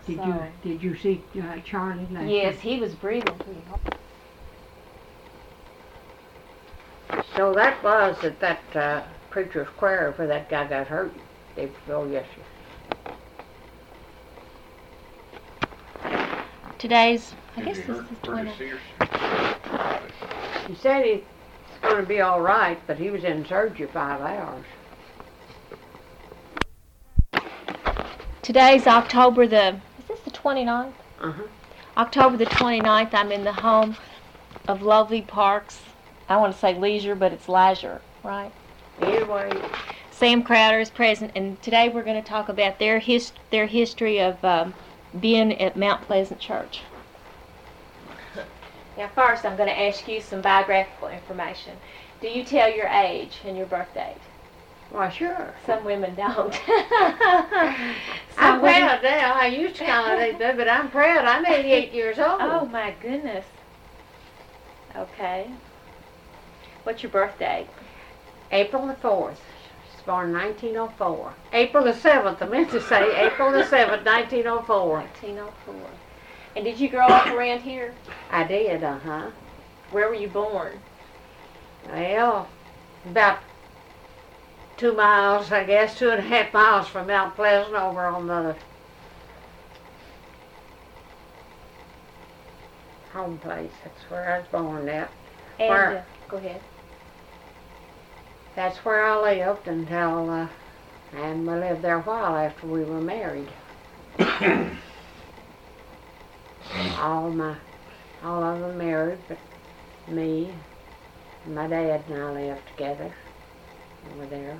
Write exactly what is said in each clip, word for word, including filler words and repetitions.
Did So- you did you see uh, Charlie last Yes, night? he was breathing pretty hard. So that was at that uh, preacher's choir where that guy got hurt. They oh yes. Today's, I Is guess he this hurt is pretty twenty. serious? He said he's going to be all right, but he was in surgery five hours. Today's October the, is this the twenty-ninth? Uh-huh. October the twenty-ninth, I'm in the home of Lovely Parks. I want to say leisure, but it's leisure, right? Anyway, Sam Crowder is present, and today we're going to talk about their his, their history of um, being at Mount Pleasant Church. Now, first, I'm going to ask you some biographical information. Do you tell your age and your birth date? why sure. Some women don't. I'm Some women- proud now. I used to kind of do, but I'm proud. I'm eighty-eight years old. Oh my goodness. Okay. What's your birth date? April the fourth. I was born in nineteen oh four. April the seventh, I meant to say. April the seventh, nineteen oh four. nineteen oh four. And did you grow up around here? I did, uh-huh. Where were you born? Well, about two miles, I guess, two and a half miles from Mount Pleasant over on the home place. That's where I was born at. And Where? uh, go ahead. That's where I lived until, uh, and we lived there a while after we were married. all my, all of them married, but me, my dad and I lived together over there.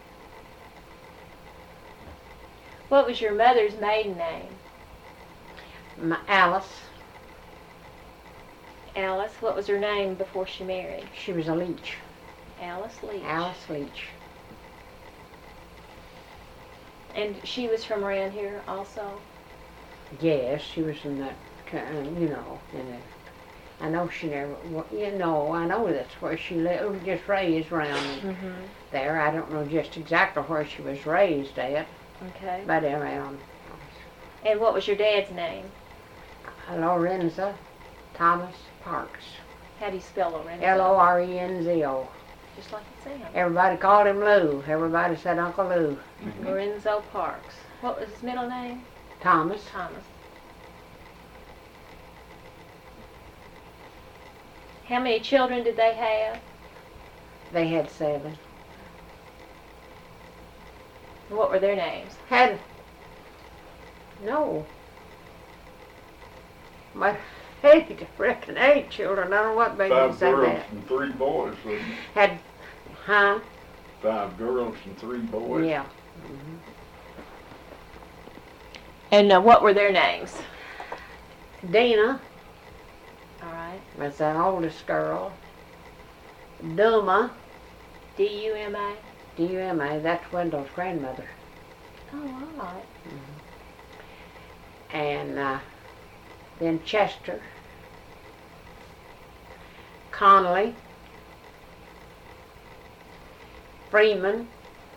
What was your mother's maiden name? My Alice, Alice. What was her name before she married? she was a leech. Alice Leach. Alice Leach. And she was from around here also? Yes, she was in that, ki- you know, in it. I know she never, wa- you know, I know that's where she lived, just raised around Mm-hmm. there. I don't know just exactly where she was raised at, Okay. but around And what was your dad's name? Lorenza Thomas Parks. How do you spell Lorenzo? L O R E N Z O. Just like it sounds. Everybody called him Lou. Everybody said Uncle Lou. Lorenzo Parks. What was his middle name? Thomas. Thomas. How many children did they have? They had seven. And what were their names? Had, no. My eight, I reckon eight children. I don't know what made me Five say girls that. and three boys, wasn't it? Had, huh? Five girls and three boys. Yeah. And uh, what were their names? Dina All right. was the oldest girl. Duma, D U M A. D U M A, that's Wendell's grandmother. Oh, all right. And uh, then Chester, Connolly, Freeman,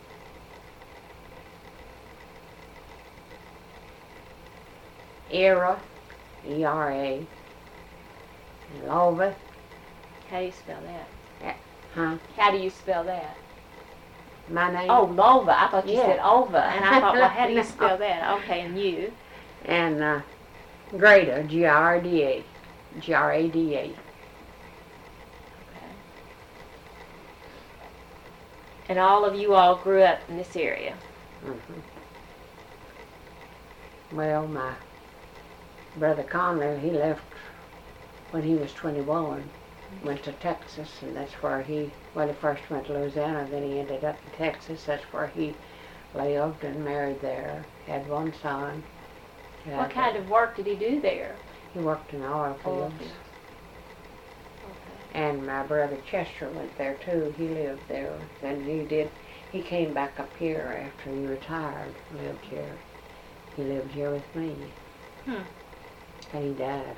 Era, E R A, and Lova, How do you spell that? huh? How do you spell that? My name. Oh, Lova. I thought you Yeah. said Ova. And I thought, well, how do you No. spell that? Okay, and you? And uh, Grada, G R A D A, G R A D A. Okay. And all of you all grew up in this area. Mhm. Well, my brother Conley, he left when he was twenty-one, went to Texas, and that's where he, well, he first went to Louisiana, then he ended up in Texas. That's where he lived and married there, had one son. What kind of work did he do there? He worked in oil Oil fields. fields. And my brother Chester went there too. He lived there. Then he did, he came back up here after he retired, lived here. He lived here with me. Hmm. And he died.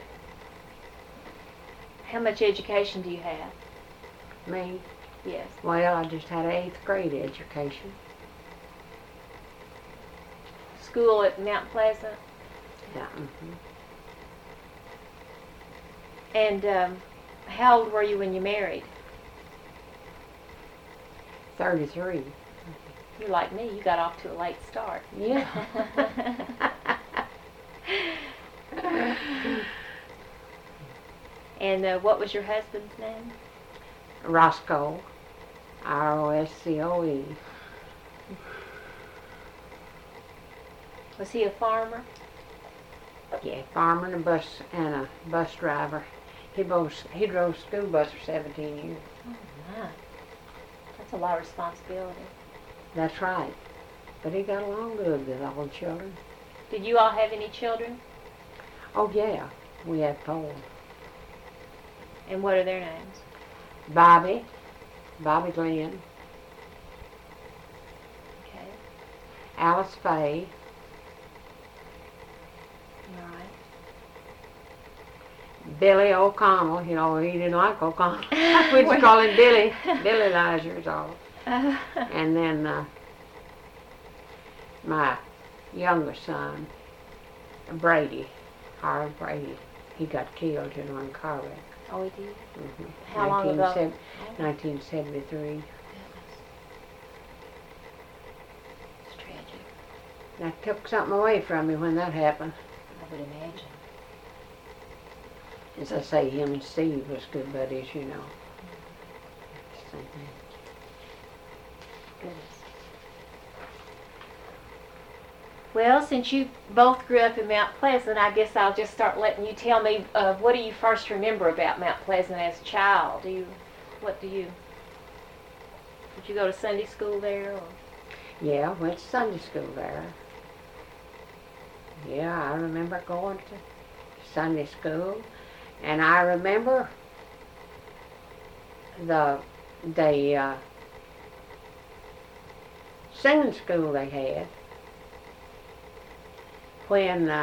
How much education do you have? Me? Yes. Well, I just had an eighth grade education. School at Mount Pleasant? Yeah. mhm. And um, how old were you when you married? thirty-three. You're like me. You got off to a late start. Yeah. And uh, what was your husband's name? Roscoe. R O S C O E. Was he a farmer? Yeah, farmer and a bus and a bus driver. He both he drove school bus for seventeen years. Oh my, that's a lot of responsibility. That's right. But he got along good with all the children. Did you all have any children? Oh yeah, we had four. And what are their names? Bobby, Bobby Glenn, Okay, Alice Faye, all right. Billy O'Connell. You know, he didn't like O'Connell. We just call him Billy. Billy Lazarus all. Uh, And then uh, my younger son, Brady, Harold Brady. He got killed in one car wreck. oh, he did? Mm-hmm. How long ago? nineteen seventy-three. It's tragic. That took something away from me when that happened. I would imagine. As I say, him and Steve was good buddies, you know. Same thing. Goodness. Well, since you both grew up in Mount Pleasant, I guess I'll just start letting you tell me uh, what do you first remember about Mount Pleasant as a child? Do you, what do you, did you go to Sunday school there? Or? Yeah, went to Sunday school there. Yeah, I remember going to Sunday school. And I remember the, the uh, singing school they had. When uh,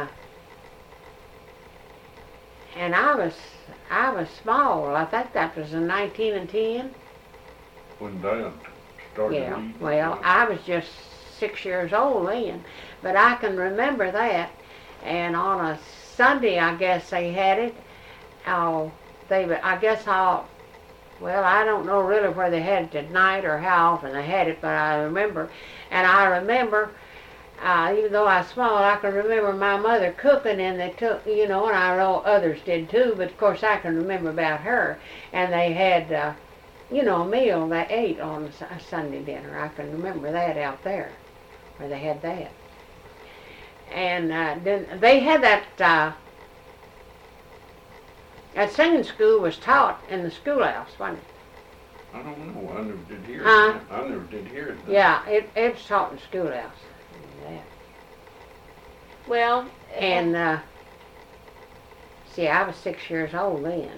and I was I was small. I think that was in nineteen and ten. When Dad started Yeah. leading. Well, I was just six years old then, but I can remember that. And on a Sunday, I guess they had it. Oh, they I guess how. Well, I don't know really where they had it at night or how often they had it, but I remember, and I remember. Uh, even though I was small, I can remember my mother cooking, and they took, you know, and I know others did too, but of course I can remember about her. And they had, uh, you know, a meal they ate on a Su- Sunday dinner. I can remember that out there, where they had that. And uh, then they had that, uh, that singing school was taught in the schoolhouse, wasn't it? I don't know. I never did hear Huh? it. I never did hear it. Yeah, it, it was taught in the schoolhouse. Yeah. Well, And, uh, see, I was six years old then.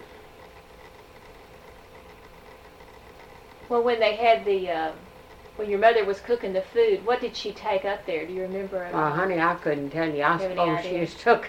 well, when they had the, uh, when your mother was cooking the food, what did she take up there? Do you remember at all? Well, honey, I couldn't tell you. I Do you have any suppose she idea? just took,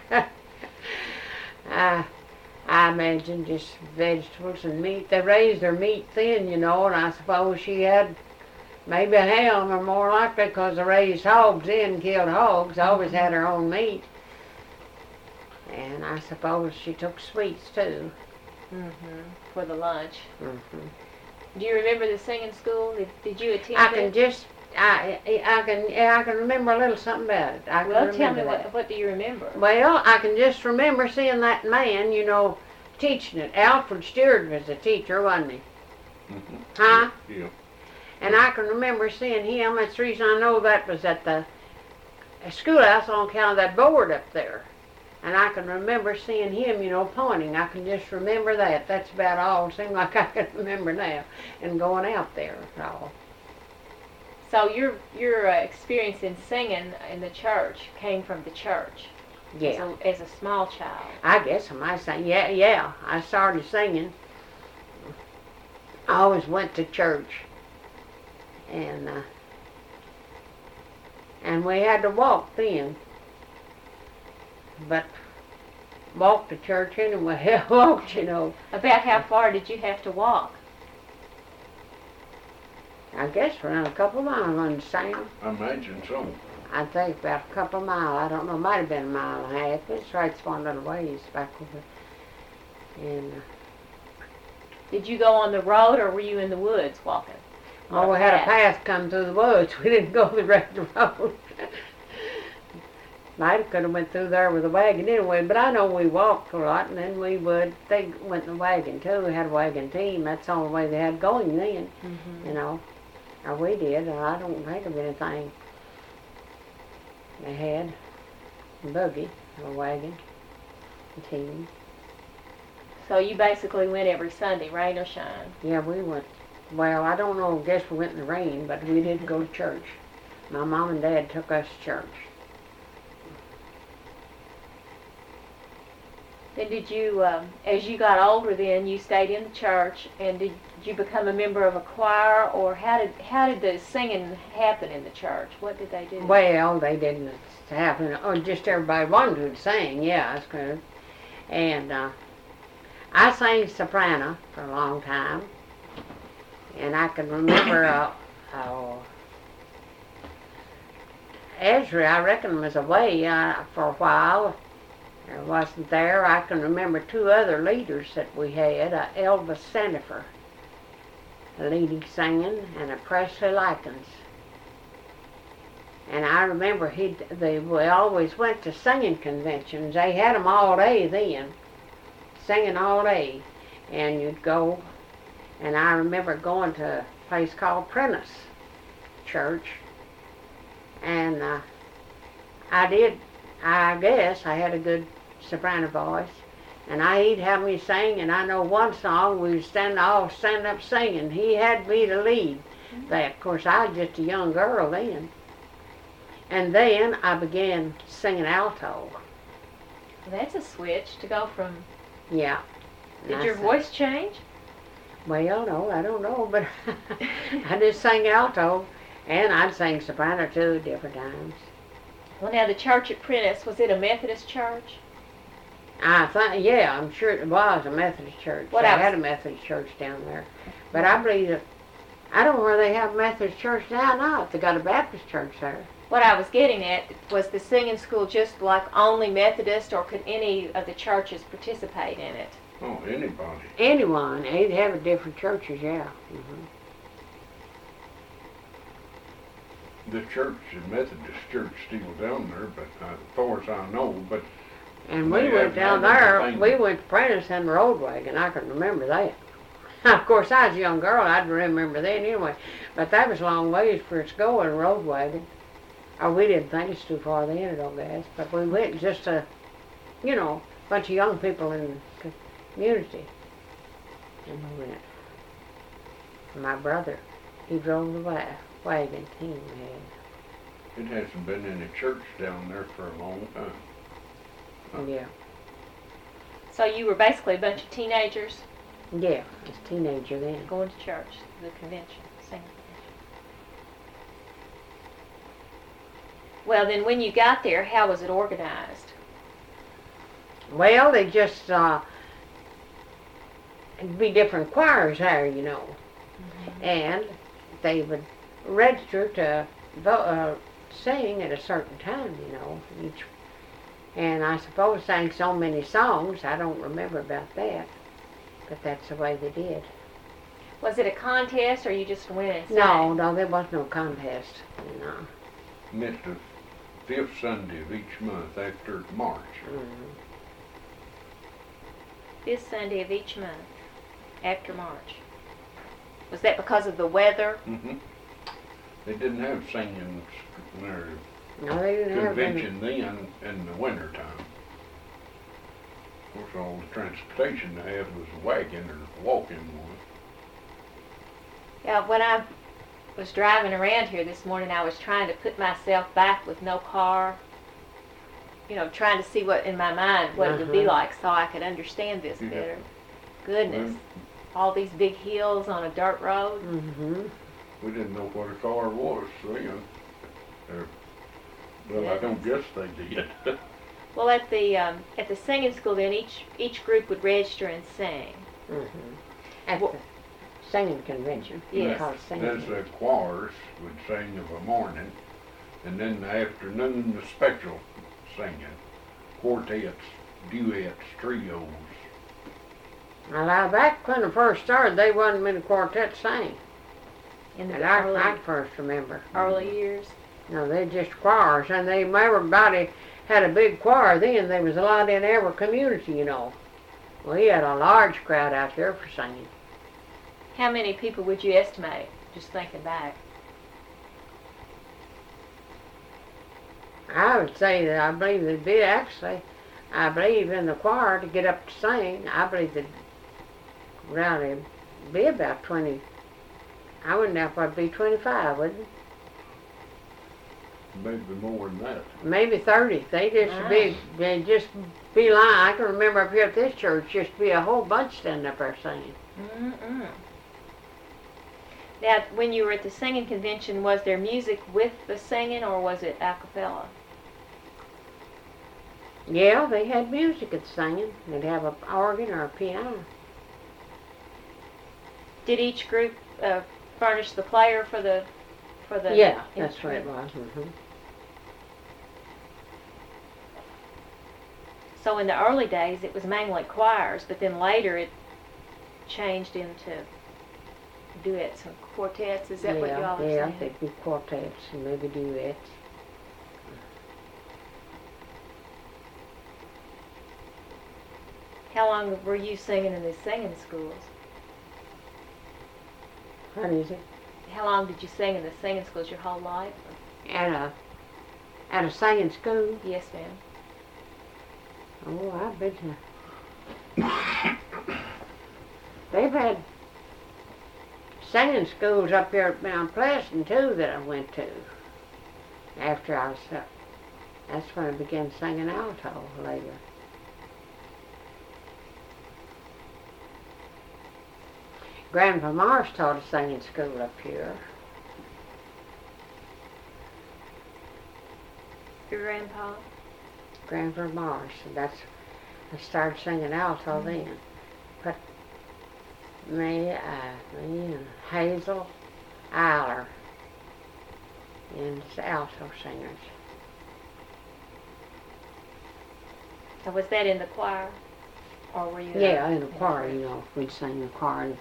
uh, I imagine just vegetables and meat. They raised their meat thin, you know, and I suppose she had maybe a ham or more likely because they raised hogs in, killed hogs, always had her own meat. And I suppose she took sweets too. Mm-hmm. For the lunch. Mm-hmm. Do you remember the singing school? Did, did you attend I it? can just, I, I can, yeah, I can remember a little something about it. I can Well, remember tell me that. what, what do you remember? Well, I can just remember seeing that man, you know, teaching it. Alfred Stewart was the teacher, wasn't he? Mhm. Huh? Yeah. And I can remember seeing him. That's the reason I know that was at the schoolhouse on account of that board up there. And I can remember seeing him, you know, pointing. I can just remember that. That's about all. It seems like I can remember now. And going out there and all. So your your uh, experience in singing in the church came from the church Yeah. as, a, as a small child. I guess I might say, yeah, yeah. I started singing. I always went to church. And, uh, and we had to walk then. But walked to church anyway. Walked, you know. About how far did you have to walk? I guess around a couple of miles on the sound. I imagine so. I think about a couple of miles. I don't know, it might have been a mile and a half. It's right one little ways back over. And, uh, Did you go on the road or were you in the woods walking? oh, we had a path come through the woods. We didn't go the regular road. Might have could have went through there with a wagon anyway, but I know we walked a lot, and then we would, they went in the wagon too. We had a wagon team. That's the only way they had going then, Mm-hmm. you know. Or we did, and I don't think of anything they had. A buggy, a wagon, a team. So you basically went every Sunday, rain or shine. Yeah, we went, well, I don't know, I guess we went in the rain, but we did go to church. My mom and dad took us to church. Then did you, um, as you got older then, you stayed in the church, and did you become a member of a choir, or how did how did the singing happen in the church? What did they do? Well, they didn't happen, or just everybody wanted to sing, yeah, that's good. And uh, I sang soprano for a long time, and I can remember, uh, uh, Ezra, I reckon, was away uh, for a while. I wasn't there. I can remember two other leaders that we had, uh, Elvis Sandifer, a leading singing, and a Presley Likens. And I remember he, they, we always went to singing conventions. They had them all day then, singing all day. And you'd go, and I remember going to a place called Prentice Church. And uh, I did, I guess, I had a good soprano voice. And I, he'd have me sing, and I know one song, we would stand, all stand up singing. He had me to lead that. Of course, I was just a young girl then. And then I began singing alto. Well, that's a switch to go from. Yeah. Did And your I sang- voice change? Well, no, I don't know, but I just sang alto, and I'd sing soprano too at different times. Well, now the church at Prentice, was it a Methodist church? I think, yeah, I'm sure it was a Methodist church. What They else? had a Methodist church down there. But I believe that, I don't know where they have a Methodist church now, not. They got a Baptist church there. What I was getting at, was the singing school just like only Methodist, or could any of the churches participate in it? Oh, anybody. Anyone, they'd have it different churches, yeah. hmm The church, the Methodist church, still down there, but uh, as far as I know, but And we They went have down had there, anything. we went to Prentice in the road wagon, I can remember that. Of course, I was a young girl, I'd remember that anyway. But that was a long ways for us to go in a road wagon. Or we didn't think it's too far then, I don't guess. But we went just a, you know, bunch of young people in the community. And we went. My brother, he drove the wa- wagon team we it hasn't been in a church down there for a long time. had. Yeah, So you were basically a bunch of teenagers yeah, I was a teenager then. going to church, the convention, singing convention. Well, then when you got there, how was it organized? Well, they just, uh, it'd be different choirs there, you know. And they would register to vo- uh, sing at a certain time, you know, each. And I suppose sang so many songs, I don't remember about that, but that's the way they did. Was it a contest, or you just went and sang? No, no, there was no contest, no. And it's the fifth Sunday of each month after March. Mm. This Sunday of each month, after March. Was that because of the weather? Mm-hmm. They didn't have singing in their No, they didn't have any. convention then in the winter time. Of course, all the transportation they had was a wagon or walking one. Yeah, when I was driving around here this morning, I was trying to put myself back with no car. You know, trying to see what in my mind what it would be Uh-huh. like, so I could understand this Yeah. better. Goodness, all these big hills on a dirt road. Mm-hmm. We didn't know what a car was then. Or, well, I don't guess they did. Well, at the um, at the singing school, then each each group would register and sing. Mm-hmm. At Well- the singing convention. Yes. Called singing As the convention. choirs would sing of a morning, And then the afternoon, the special singing, quartets, duets, trios. Now, back when I first started, they wasn't many quartets sang. In the And I, early, I first remember. early years. No, they just choirs, and they everybody had a big choir then. There was a lot in every community, you know. We had a large crowd out there for singing. How many people would you estimate, just thinking back? I would say that I believe there'd be actually, I believe in the choir to get up to sing, I believe that around it'd be about twenty. I wouldn't know if I'd be twenty-five, wouldn't it? Maybe more than that. Maybe thirty. They just Wow. be, they just be lying. I can remember up here at this church, just be a whole bunch standing up there singing. Mm-mm. Now, when you were at the singing convention, was there music with the singing, or was it a cappella? Yeah, they had music at the singing. They'd have an organ or a piano. Did each group uh, furnish the player for the for the? Yeah, that's what it instrument? was. hmm So in the early days, it was mainly choirs, but then later it changed into duets and quartets. Is that yeah, what you all are yeah, saying? they'd be quartets and maybe duets. How long were you singing in the singing schools? What is it? How long did you sing in the singing schools? Your whole life? At a at a singing school. Yes, ma'am. Oh, I've been to. They've had singing schools up here at Mount Pleasant too that I went to. After I was, uh, that's when I began singing alto later. Grandpa Morris taught a singing school up here. Your grandpa? Grandpa Morris, and that's I started singing alto Mm-hmm. then. But me, uh, me and Hazel Eiler and the alto singers. So was that in the choir? Or were you? Yeah, in a choir, you know, we'd sing in the choir.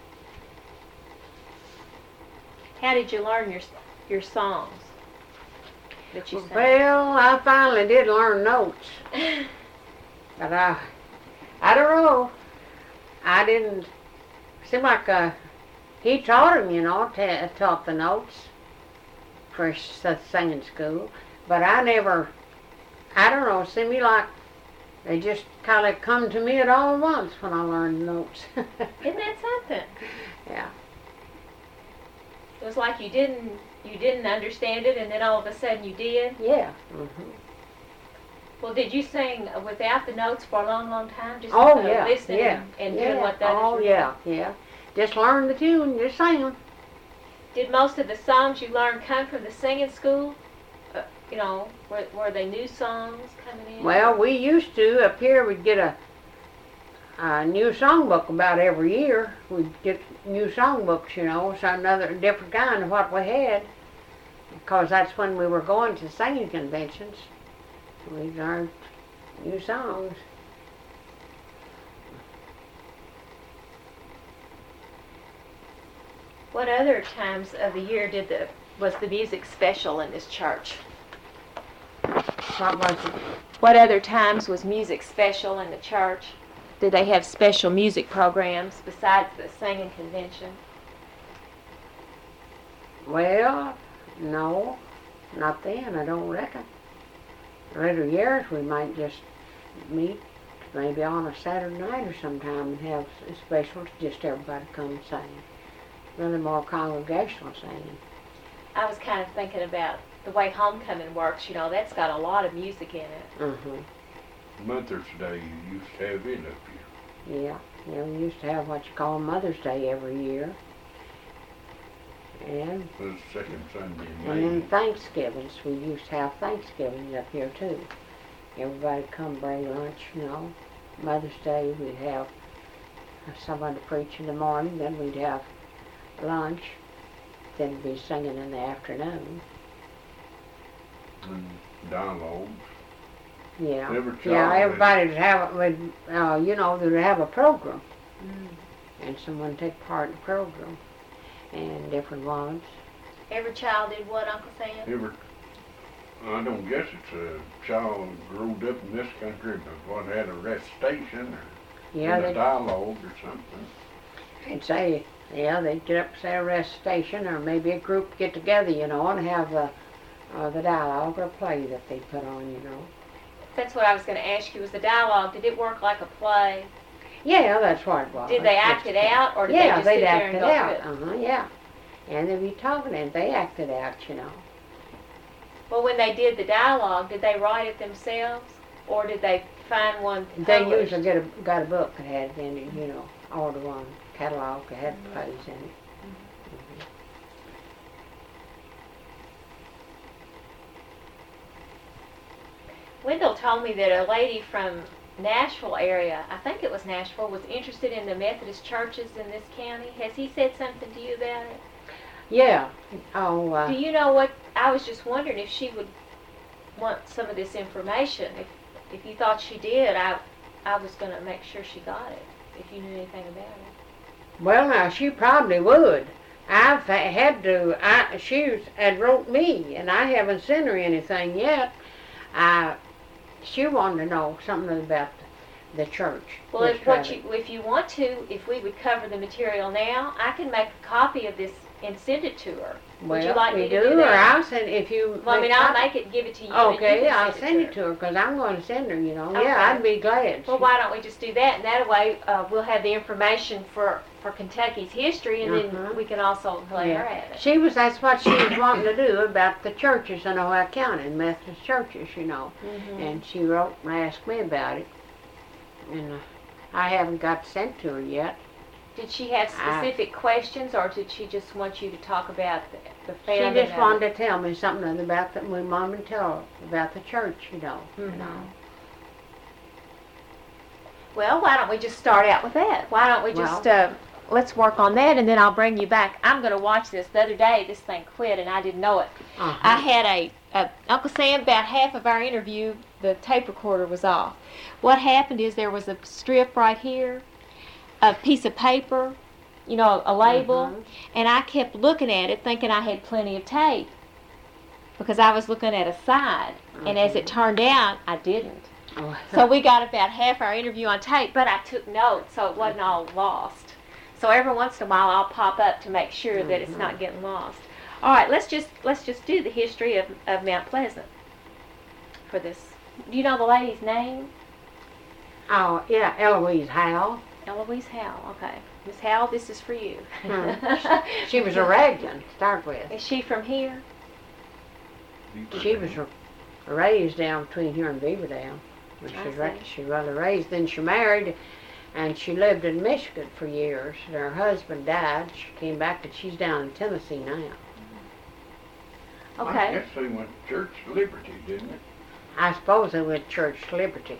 How did you learn your your songs that you sang? Well, I finally did learn notes, but I, I don't know. I didn't. Seem like uh, he taught him, you know, ta taught the notes for s- singing school, but I never. I don't know. Seemed me like they just kind of come to me at all at once when I learned notes. Isn't that something? Yeah. It was like you didn't you didn't understand it, and then all of a sudden you did. Yeah. hmm Well, did you sing without the notes for a long, long time? Just Oh uh, yeah. listening yeah. and yeah. doing what the others Oh were yeah. Yeah. Just learn the tune. Just sing them. Did most of the songs you learned come from the singing school? Uh, you know, were, were they new songs coming in? Well, we used to up here. We'd get a, a new songbook about every year. We'd get new songbooks, you know, so another different kind of what we had, because that's when we were going to singing conventions. We learned new songs. What other times of the year did the was the music special in this church? What was it? What other times was music special in the church? Did they have special music programs besides the singing convention? Well, no, not then. I don't reckon. Later years, we might just meet maybe on a Saturday night or sometime and have a special to just everybody come and sing. Really more congregational singing. I was kind of thinking about the way homecoming works. You know, that's got a lot of music in it. Mm-hmm. Mother's Day, you used to have it up here. Yeah. Yeah, we used to have what you call Mother's Day every year. And, It was the second Sunday in and then May. Thanksgivings. We used to have Thanksgivings up here too. Everybody come bring lunch, you know. Mother's Day we'd have someone to preach in the morning, then we'd have lunch, then be singing in the afternoon. and dialogues. Yeah. Every child. Yeah, had- everybody'd have, would, uh, you know, they'd have a program. Mm. And someone take part in the program. And different ones. Every child did what, Uncle Sam? Every, I don't guess it's a child growed up in this country, but what had a recitation or Yeah, in a they dialogue or something. They'd say, yeah, they'd get up, say a recitation, or maybe a group get together, you know, and have the, uh, the dialogue or play that they put on, you know. That's what I was going to ask you. Was the dialogue, did it work like a play? Yeah, that's what it was. Did they act it out, or did Yeah, they just sit they'd there act and it go out. through it? Uh-huh, yeah. And they'd be talking, and they acted out, you know. Well, when they did the dialogue, did they write it themselves, or did they find one They published? usually get a, got a book that had it in it, you know, all the one catalog that had Mm-hmm. plays in it. Wendell told me that a lady from Nashville area, I think it was Nashville, was interested in the Methodist churches in this county. Has he said something to you about it? Yeah. Oh, uh, Do you know what, I was just wondering if she would want some of this information. If if you thought she did, I I was going to make sure she got it, if you knew anything about it. well, now, she probably would. I've ha- had to, I, she was, had wrote me, and I haven't sent her anything yet. I, she wanted to know something about the, the church. Well, Miss if what Travis. you if you want to, if we would cover the material now, I can make a copy of this and send it to her. Would you Well, like we me to do, do or that? I'll send, if you. Well, I mean, I'll copy- make it and give it to you. and you Okay, can I'll send send it it to her, because I'm going to send her, you know. Okay. Yeah, I'd be glad. Well, She- why don't we just do that, and that way uh, we'll have the information for, for Kentucky's history, and Uh-huh. then we can also play her Yeah. at it. She was, that's what she was wanting to do about the churches in Ohio County, Methodist churches, you know. Mhm. And she wrote and asked me about it. And uh, I haven't got sent to her yet. Did she have I- specific questions, or did she just want you to talk about the, the She founding just of wanted it? to tell me something about the, my mom and tell about the church, you know. You Mhm. know. Well, why don't we just start out with that? Why don't we just, Well- uh, let's work on that, and then I'll bring you back. I'm going to watch this. The other day, this thing quit, and I didn't know it. Uh-huh. I had a, a Uncle Sam, about half of our interview, the tape recorder was off. What happened is there was a strip right here, a piece of paper, you know, a label, Mhm. and I kept looking at it thinking I had plenty of tape because I was looking at a side, and as it turned out, I didn't. Oh, So we got about half our interview on tape, but I took notes so it wasn't all lost. So every once in a while I'll pop up to make sure that it's not getting lost. All right, let's just let's just do the history of, of Mount Pleasant for this. Do you know the lady's name? oh, yeah, Eloise Howell. Eloise Howell. Okay, Miss Howell, this is for you. Hmm. She was a Raglan to start with. Is she from here? She was ra- raised down between here and Beaver Dam. When I she was ra- see. she was raised, then she married, and she lived in Michigan for years. And her husband died. She came back, and she's down in Tennessee now. I Okay. guess they went to Church Liberty, didn't it? I suppose they went to Church Liberty.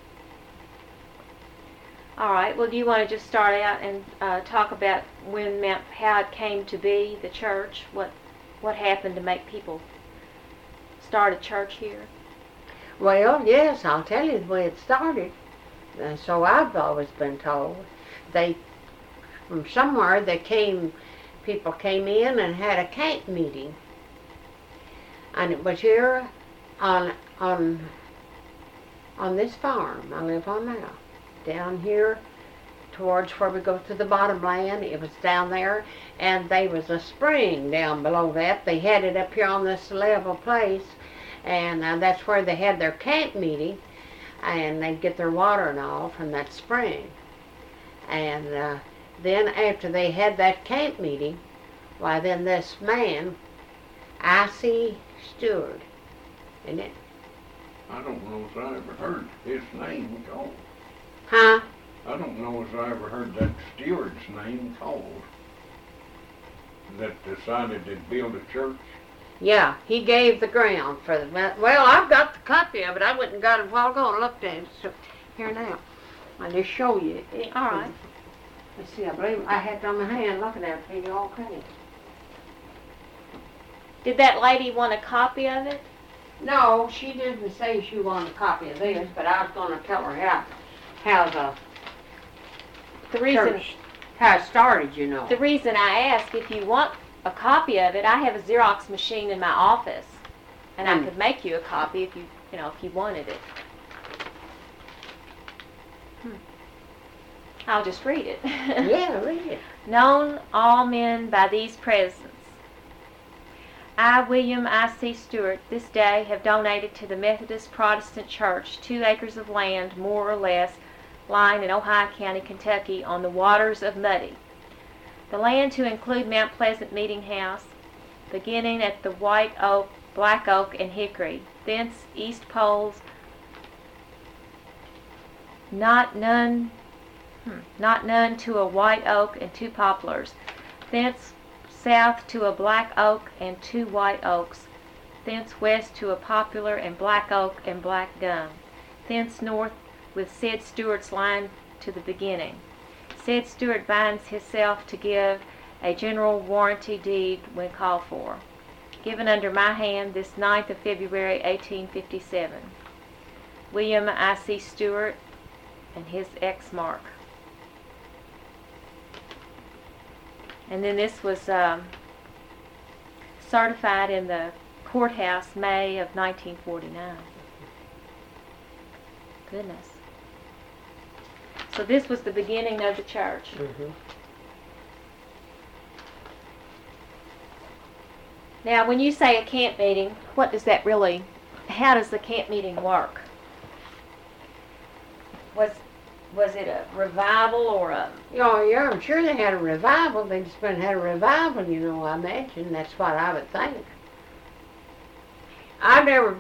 All right. Well, do you want to just start out and uh, talk about when Mount, how it came to be, the church? What what happened to make people start a church here? Well, yes, I'll tell you the way it started. Uh, so I've always been told. They, from somewhere, they came, people came in and had a camp meeting. And it was here on, on, on this farm I live on now. Down here towards where we go to the bottom land, it was down there. And there was a spring down below that. They had it up here on this level place. And uh, that's where they had their camp meeting, and they'd get their water and all from that spring. And uh, then after they had that camp meeting, why then this man, I C Stewart, isn't it? I don't know if I ever heard his name called. Huh? I don't know if I ever heard that steward's name called. That decided to build a church. Yeah, he gave the ground for the, well, I've got the copy of it. I went and got it a while ago and looked at it. So here now. I'll just show you. It, All right. Let's see, I believe I had it on my hand looking at it for you all credit. Did that lady want a copy of it? No, she didn't say she wanted a copy of this, but I was gonna tell her how, how the The reason, church, how it started, you know. the reason I ask if you want a copy of it, I have a Xerox machine in my office, and I Mm. could make you a copy if you, you know, if you wanted it. Hmm. I'll just read it. Yeah, read it. Known all men by these presents. I, William I. C. Stewart, this day have donated to the Methodist Protestant Church two acres of land, more or less, lying in Ohio County, Kentucky, on the waters of Muddy. The land to include Mount Pleasant Meeting House, beginning at the White Oak, Black Oak, and Hickory, thence east poles, not none, hmm, not none to a white oak and two poplars, thence south to a black oak and two white oaks, thence west to a poplar and black oak and black gum, thence north with said Stewart's line to the beginning. Said Stewart binds himself to give a general warranty deed when called for. Given under my hand this ninth of February, eighteen fifty-seven. William I. C. Stewart and his X mark. And then this was um, certified in the courthouse May of nineteen forty-nine. Goodness. So this was the beginning of the church. Mm-hmm. Now, when you say a camp meeting, what does that really, how does the camp meeting work? Was was it a revival or a... You know, yeah, I'm sure they had a revival. They just been had a revival, you know, I imagine. That's what I would think. I've never...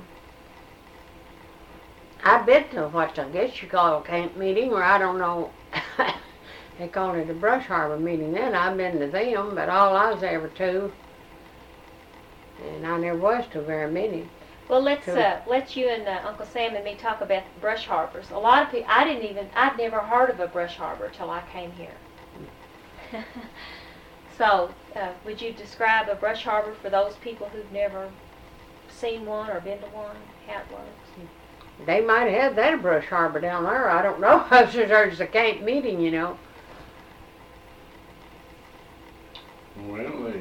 I've been to what I guess you call a camp meeting, or I don't know. They called it a brush harbor meeting then. I've been to them, but all I was ever to, and I never was to very many. Well, let's Cool. uh, let you and uh, Uncle Sam and me talk about the brush harbors. A lot of people, I didn't even, I'd never heard of a brush harbor till I came here. So, uh, would you describe a brush harbor for those people who've never seen one or been to one, how it works? They might have that a brush harbor down there. I don't know. There's a camp meeting, you know. Well, they,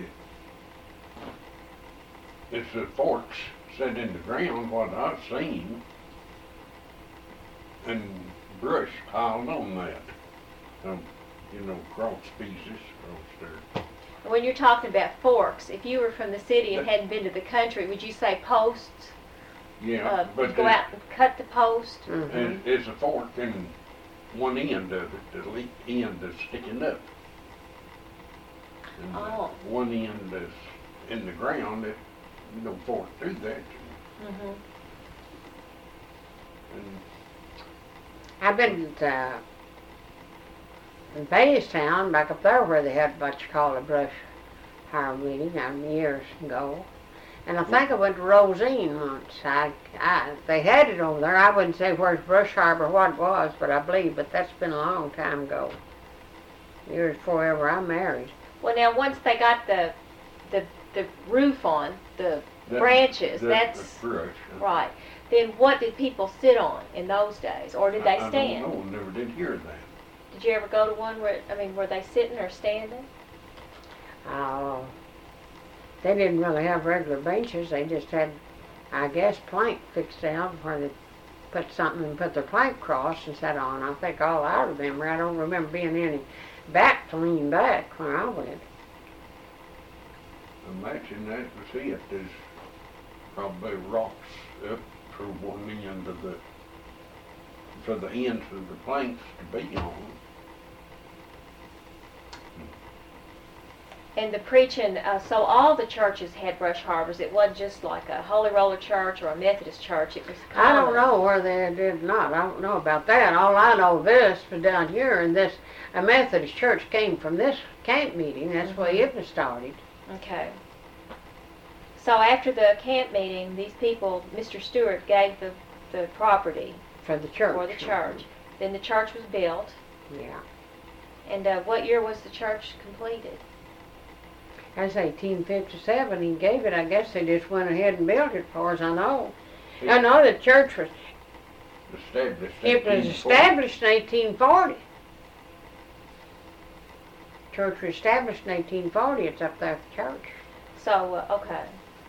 it's the forks set in the ground, what I've seen, and brush piled on that. Um, you know, cross pieces, cross there. When you're talking about forks, if you were from the city and hadn't been to the country, would you say posts? Yeah, Uh, but go the- out and cut the post? Mm-hmm. and it's a fork in one end of it, the le- end that's sticking up. And the Oh. one end that's in the ground, it, you don't fork through that. Mm-hmm. And I've been uh, in Bayestown, back up there where they had what you call a brush harbor meeting um, years ago. And I think I went to Rosine once. I, I, they had it over there. I wouldn't say where's Brush Harbor, what it was, but I believe, but that's been a long time ago. Years before ever I married. Well, now, once they got the, the, the roof on, the that- branches, that- that's, brush. right. Then what did people sit on in those days, or did they I, stand? I don't know, never did hear that. Did you ever go to one where, I mean, were they sitting or standing? Uh, they didn't really have regular benches. They just had, I guess, plank fixed out where they put something and put their plank across and sat on. I think all I remember. I don't remember being any back to lean back when I went. Imagine that was it. There's probably rocks up for one end of the, for the ends of the planks to be on. And the preaching, uh, so all the churches had brush harbors. It wasn't just like a Holy Roller church or a Methodist church. It was I don't common. know where they did not. I don't know about that. All I know this was down here, and this a Methodist church came from this camp meeting. That's where it was started. Okay. So after the camp meeting, these people, Mister Stewart gave the, the property For the church. for the church. Then the church was built. Yeah. And uh, what year was the church completed? That's eighteen fifty-seven. He gave it. I guess they just went ahead and built it, as far as I know. I know the church was, Established. it was eighteen forty. established in eighteen forty. Church was established in eighteen forty, it's up there at the church. So, uh, okay.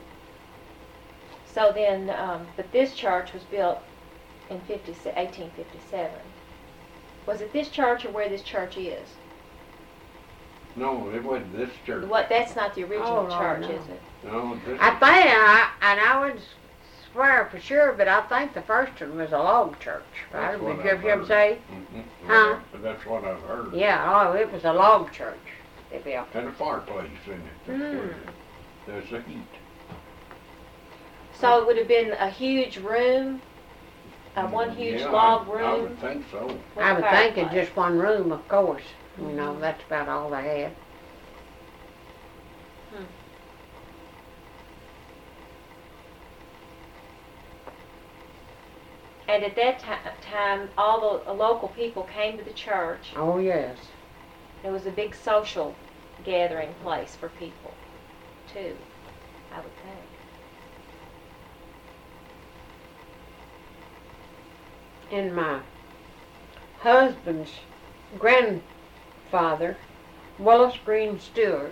So then, um, but this church was built in fifty, eighteen fifty-seven. Was it this church or where this church is? No, it wasn't this church. What? That's not the original Oh, Lord, church, no. is it? No, this I is- think, I, and I would swear for sure, but I think the first one was a log church, right? That's Would what you I've ever heard. say? Mhm. Huh? But that's what I've heard. Yeah, oh, it was a log church they built. And a fireplace in it. That's Mm. what it- There's the heat. So it would have been a huge room, uh, one huge Yeah, log I- I room. would think so. with I a would think it's fireplace. just one room, of course. You know, Mhm. that's about all they had. And at that ti- time, all the uh, local people came to the church. Oh, yes. It was a big social gathering place for people, too, I would think. And my husband's grandfather, Willis Green Stewart,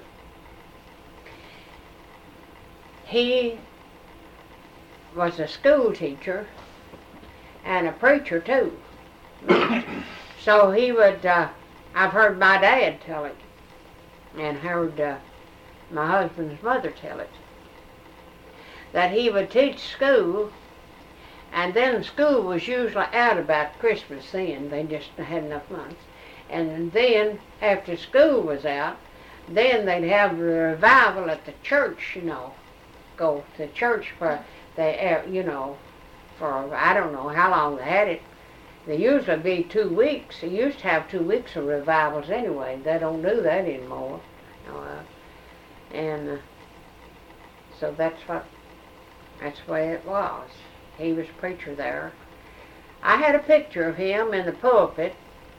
he was a school teacher and a preacher too. So he would, uh, I've heard my dad tell it and heard uh, my husband's mother tell it, that he would teach school, and then school was usually out about Christmas then. They just had enough months. And then after school was out, then they'd have a revival at the church, you know, go to church for they, uh, you know, for I don't know how long they had it. They usually be two weeks. They used to have two weeks of revivals anyway. They don't do that anymore. Uh, and uh, so that's what, that's the way it was. He was preacher there. I had a picture of him in the pulpit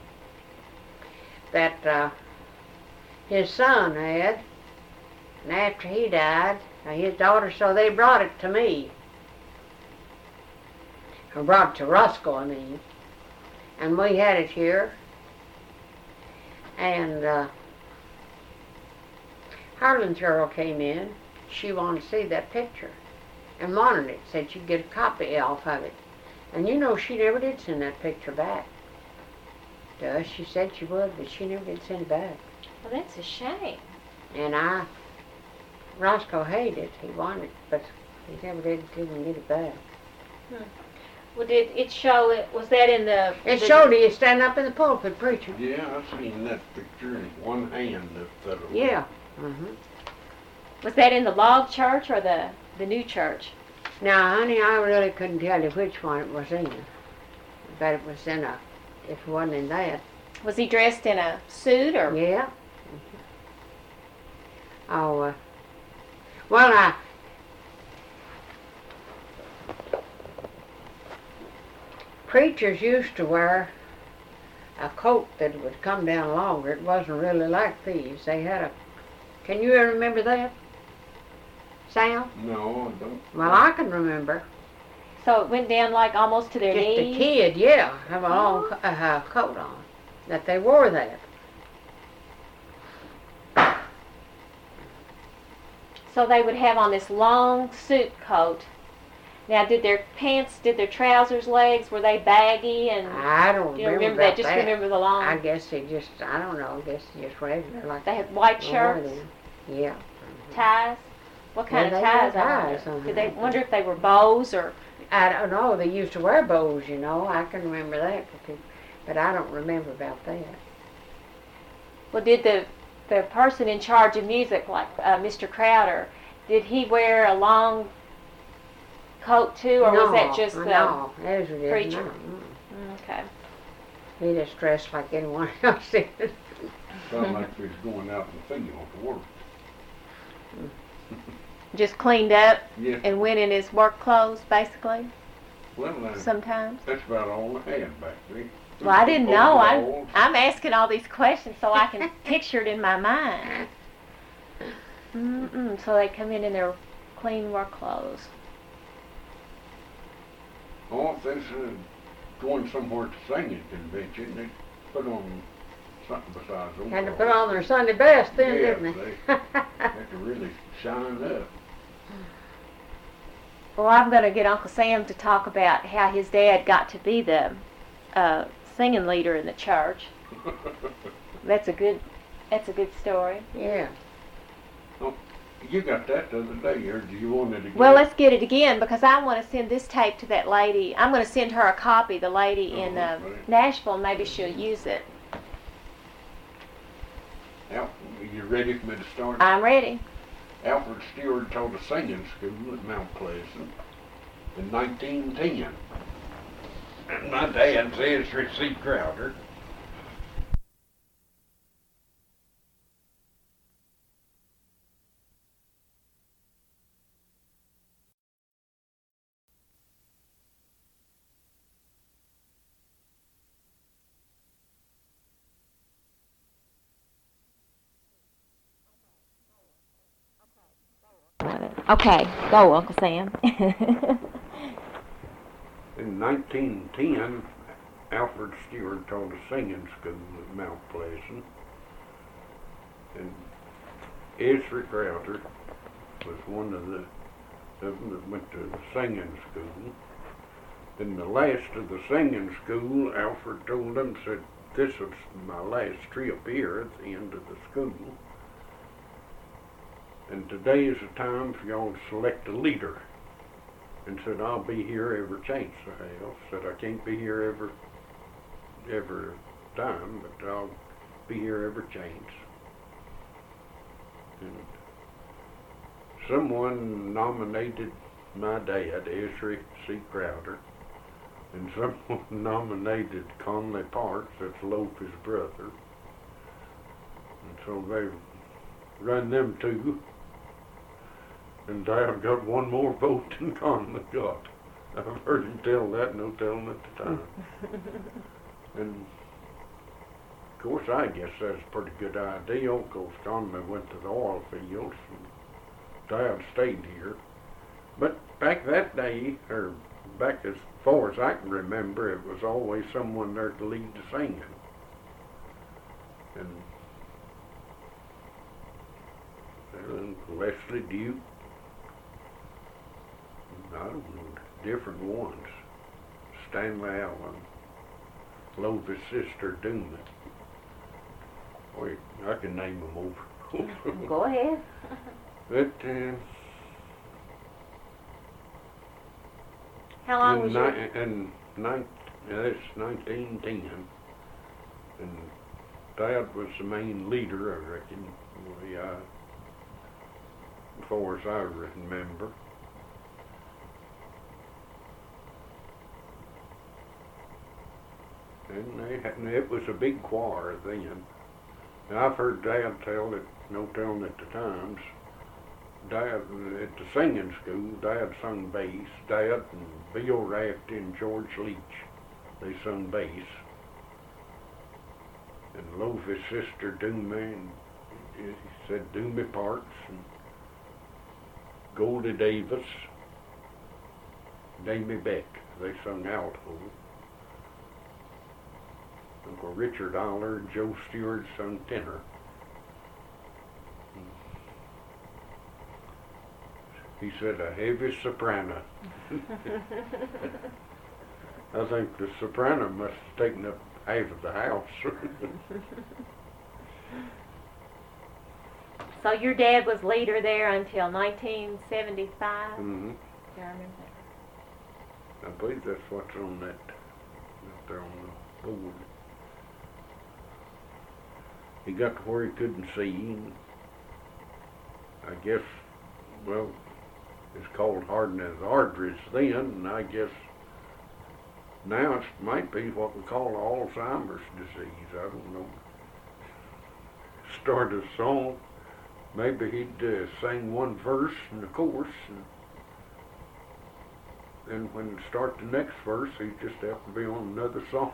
that uh, his son had, and after he died, uh, his daughter, so they brought it to me. Or brought it to Roscoe, I mean. And we had it here. And uh, Harlan's girl came in. She wanted to see that picture and wanted it. Said she'd get a copy off of it. And you know, she never did send that picture back to us. She said she would, but she never did send it back. Well, that's a shame. And I, Roscoe hated it. He wanted it, but he never did, didn't get it back. Well, did it show it? Was that in the? It the- showed he standing up in the pulpit preaching. Yeah, I seen that picture in one hand up there. Yeah. Mm-hmm. Was that in the log church or the the new church? Now, honey, I really couldn't tell you which one it was in. But it was in a, if it wasn't in that. Was he dressed in a suit or? Yeah. Mhm. Oh, uh, well, I, preachers used to wear a coat that would come down longer. It wasn't really like these. They had a, can you remember that, Sam? No, I don't. Well, I can remember. So it went down like almost to their Just knees. a kid, yeah, have a long co- uh, coat on, that they wore that. So they would have on this long suit coat. Now, did their pants, did their trousers legs, were they baggy and? I don't You don't remember, remember about that? Just remember the long. I guess they just, I don't know, I guess they just regular like They had white they wore shirts, them. Yeah. ties. What kind Yeah, of they ties? wore I wonder? ties on Did they them. wonder if they were bows or? I don't know, they used to wear bows, you know, I can remember that, but, but I don't remember about that. Well, did the the person in charge of music, like uh, Mister Crowder, did he wear a long coat too, or was that No, just the? no, Ezra didn't, preacher? no, Mm, mm. Okay. He just dressed like anyone else did. Sound like he was going out in the field to work. Just cleaned up Yeah, and went in his work clothes, basically. well, uh, Sometimes. that's about all I had back then. Well, I didn't know. I, Overalls. I'm asking all these questions so I can picture it in my mind. Mm-mm. So they come in in their clean work clothes. Oh, if there's uh, going somewhere to singing convention, they put on something besides overalls. Had to put on their Sunday best then, Yeah, didn't they? they had to really shine up. Well, I'm going to get Uncle Sam to talk about how his dad got to be the uh, singing leader in the church. That's a good, that's a good story. Yeah. You got that the other day, or do you want it again? Well, let's get it again because I want to send this tape to that lady. I'm going to send her a copy, the lady Oh, in uh, right. Nashville. Maybe she'll use it. Al, you ready for me to start? I'm ready. Alfred Stewart taught a singing school at Mount Pleasant in nineteen ten. And my dad's Ezra C. Crowder. Okay, go, Uncle Sam. In nineteen ten, Alfred Stewart taught a singing school at Mount Pleasant. And Ezra Crowder was one of the of them that went to the singing school. In the last of the singing school, Alfred told them, said, this is my last trip here at the end of the school. And today is the time for y'all to select a leader. And said, I'll be here every chance I have. Said, I can't be here every, every time, but I'll be here every chance. And someone nominated my dad, Ezra C. Crowder, and someone nominated Conley Parks, that's Loaf's brother. And so they run them two. And Dad got one more vote than Conley got. I've heard him tell that, no telling at the time. And of course, I guess that's a pretty good idea. Of course, Conley went to the oil fields, and Dad stayed here. But back that day, or back as far as I can remember, it was always someone there to lead the singing. And uh, Leslie Duke, I don't know, different ones. Stanley Allen, Lovis' sister Dooma. Wait, I can name them over. Go ahead. But uh, How long in was ni- your... in nine, uh, that's nineteen ten, and Dad was the main leader, I reckon. We, uh, as far as I remember. And they had, and it was a big choir then. And I've heard Dad tell it, no telling at the times, Dad, at the singing school, Dad sung bass. Dad and Bill Rafty and George Leach, they sung bass. And Loaf's sister Dooma, and he said Dooma Parks, and Goldie Davis, Damie Beck, they sung alto. Uncle Richard Aller and Joe Stewart sung tenor. He said a heavy soprano. I think the soprano must have taken up half of the house. So your dad was leader there until nineteen seventy-five? Mm-hmm. Yeah, I remember that. I believe that's what's on that, up there on the board. He got to where he couldn't see, and I guess, well, it's called hardening his arteries then, and I guess now it might be what we call Alzheimer's disease. I don't know. Start a song, maybe he'd uh, sing one verse and the chorus, and then when it start the next verse, he'd just have to be on another song.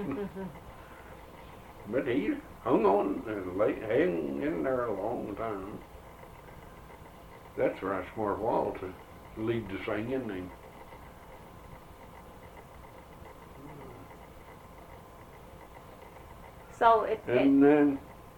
But he hung on and lay, hung in there a long time. That's a right smart while to lead the singing. And So it, it And then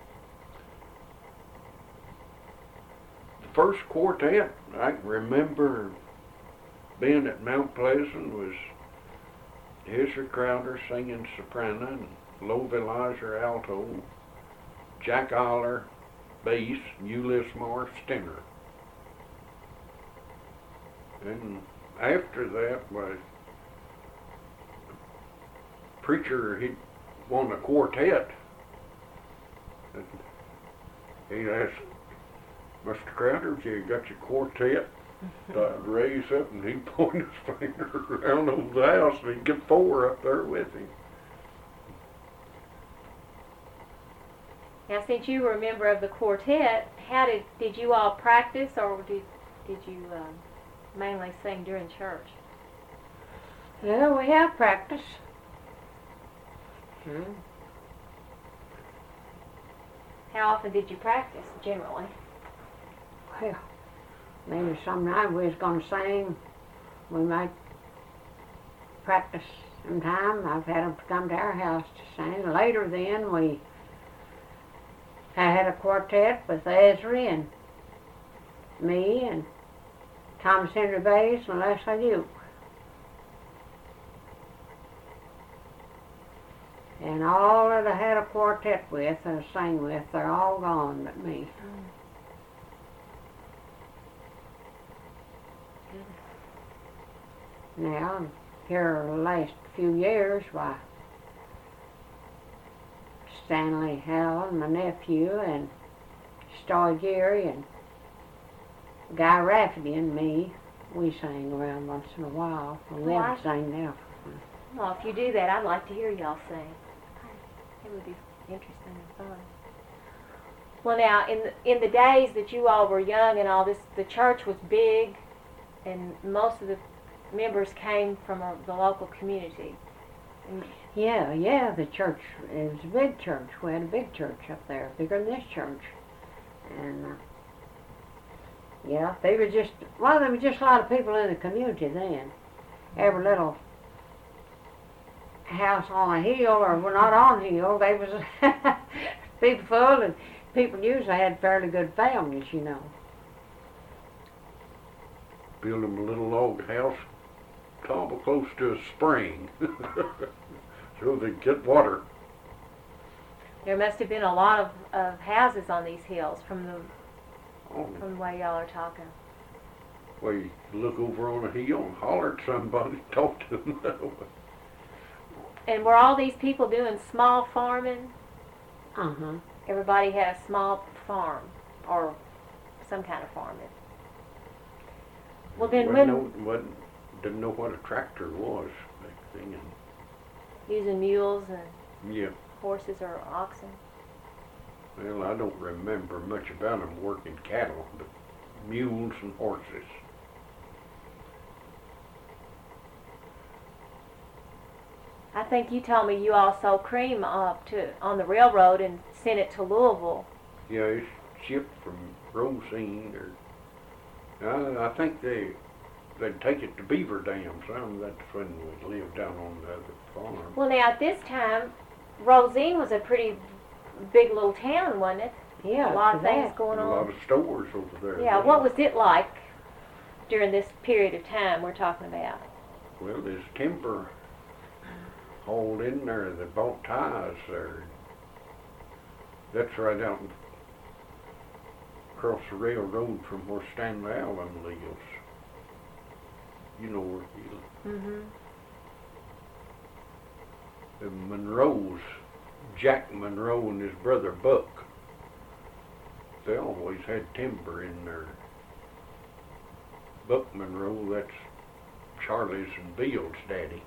the first quartet I can remember being at Mount Pleasant was Ezra Crowder singing soprano, and Low Velizer alto, Jack Aller bass, Ulysses Morris tenor. And after that was preacher, he won a quartet. And he asked Mister Crowder, if you got your quartet, I'd raise up and he'd point his finger around over the house and he'd get four up there with him. Now, since you were a member of the quartet, how did did you all practice, or did did you um, mainly sing during church? Yeah, we have practice. Hmm. How often did you practice, generally? Well, maybe some night we was gonna sing. We might practice sometime. I've had them come to our house to sing. Later then, we I had a quartet with Ezra and me and Thomas Henry Bays and Leslie Duke. And all that I had a quartet with and I sang with, they're all gone but me. Now, here the last few years, why, Stanley Howell, my nephew, and Stoy Gary, and Guy Rafferty and me, we sang around once in a while. We Well, haven't I- sang now. Well, if you do that, I'd like to hear y'all sing. It would be interesting and fun. Well, now, in the, in the days that you all were young and all this, the church was big, and most of the members came from uh, the local community. And Yeah, yeah, the church, it was a big church. We had a big church up there, bigger than this church. And, uh, yeah, they were just, well, there were just a lot of people in the community then. Every little house on a hill, or well, not on a hill, they was people full, and people usually had fairly good families, you know. Build them a little log house, tall close to a spring, so they get water. there must have been a lot of, of houses on these hills from the Oh, from the way y'all are talking. well, you look over on a hill and holler at somebody, talk to them. And were all these people doing small farming? Uh-huh. Everybody had a small farm, or some kind of farming. Well, then Wasn't when know, wasn't, didn't know what a tractor was back then. using mules and Yeah, horses or oxen. well, I don't remember much about them working cattle, but mules and horses. I think you told me you all sold cream up to on the railroad and sent it to Louisville. Yeah, it's shipped from Rosine, or I, I think they they'd take it to Beaver Dam. Some that's when we lived down on the other farm. Well, now at this time, Rosine was a pretty big little town, wasn't it? Yeah, A lot of for things that. going A lot on. of stores over there. Yeah, what was it like during this period of time we're talking about? Well, there's timber hauled in there. They bought ties there. That's right out in- across the railroad from where Stanley Allen lives. You know where he lives. Mm-hmm. The Monroes, Jack Monroe and his brother Buck, they always had timber in there. Buck Monroe, that's Charlie's and Bill's daddy.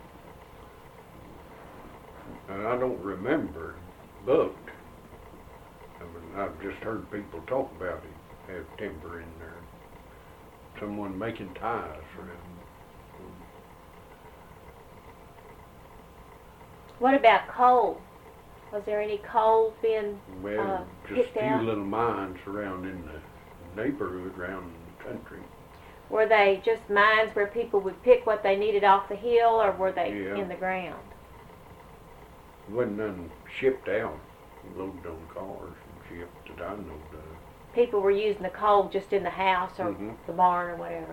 And I don't remember Buck. I mean, I've just heard people talk about him, have timber in there. Someone making ties for him. What about coal? Was there any coal being Well, Uh, just a picked few out? little mines around in the neighborhood, around the country. Were they just mines where people would pick what they needed off the hill, or were they Yeah. in the ground? Wasn't none shipped out, loaded on cars and shipped that I know of. People were using the coal just in the house or Mhm. the barn or whatever.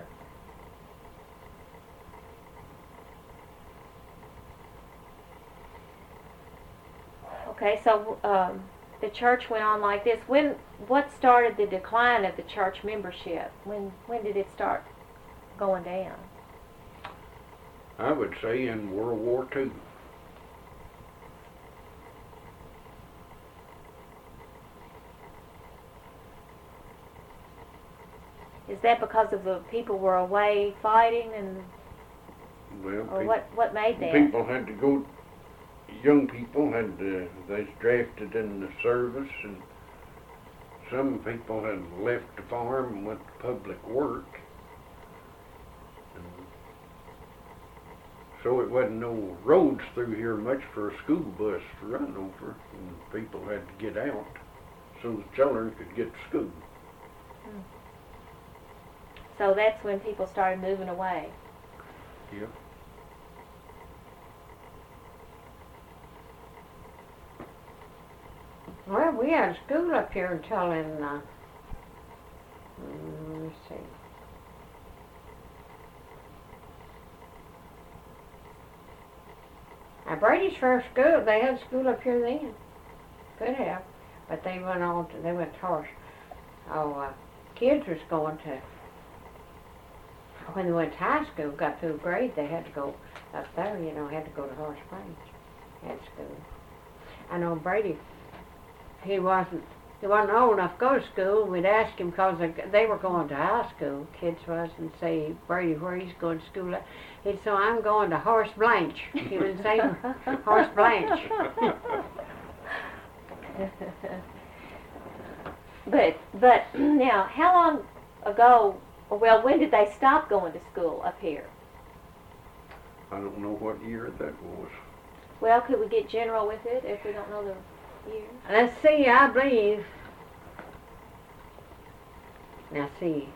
Okay, so um, the church went on like this. When, what started the decline of the church membership? When, when did it start going down? I would say in World War Two. Is that because of the people were away fighting, and Well, or pe- what? What made that? people had to go. Young people had to, they was drafted in the service, and some people had left the farm and went to public work. And so it wasn't no roads through here much for a school bus to run over, and people had to get out so the children could get to school. So that's when people started moving away. Yep. Well, we had school up here until in, uh, mm, let's see. At Brady's first school, they had school up here then. Could have, but they went on to, they went to Horse. Oh, uh, kids was going to, when they went to high school, got through grade, they had to go up there, you know, had to go to Horse Springs at school. I know Brady, he wasn't, he wasn't old enough to go to school. We'd ask him because they, they were going to high school, kids was, and say, Brady, where he's going to school at? He'd say, I'm going to Horse Blanche. He would say, Horse Blanche. But but now, how long ago? Or well, when did they stop going to school up here? I don't know what year that was. Well, could we get general with it if we don't know the year? Let's see, I believe. Now see.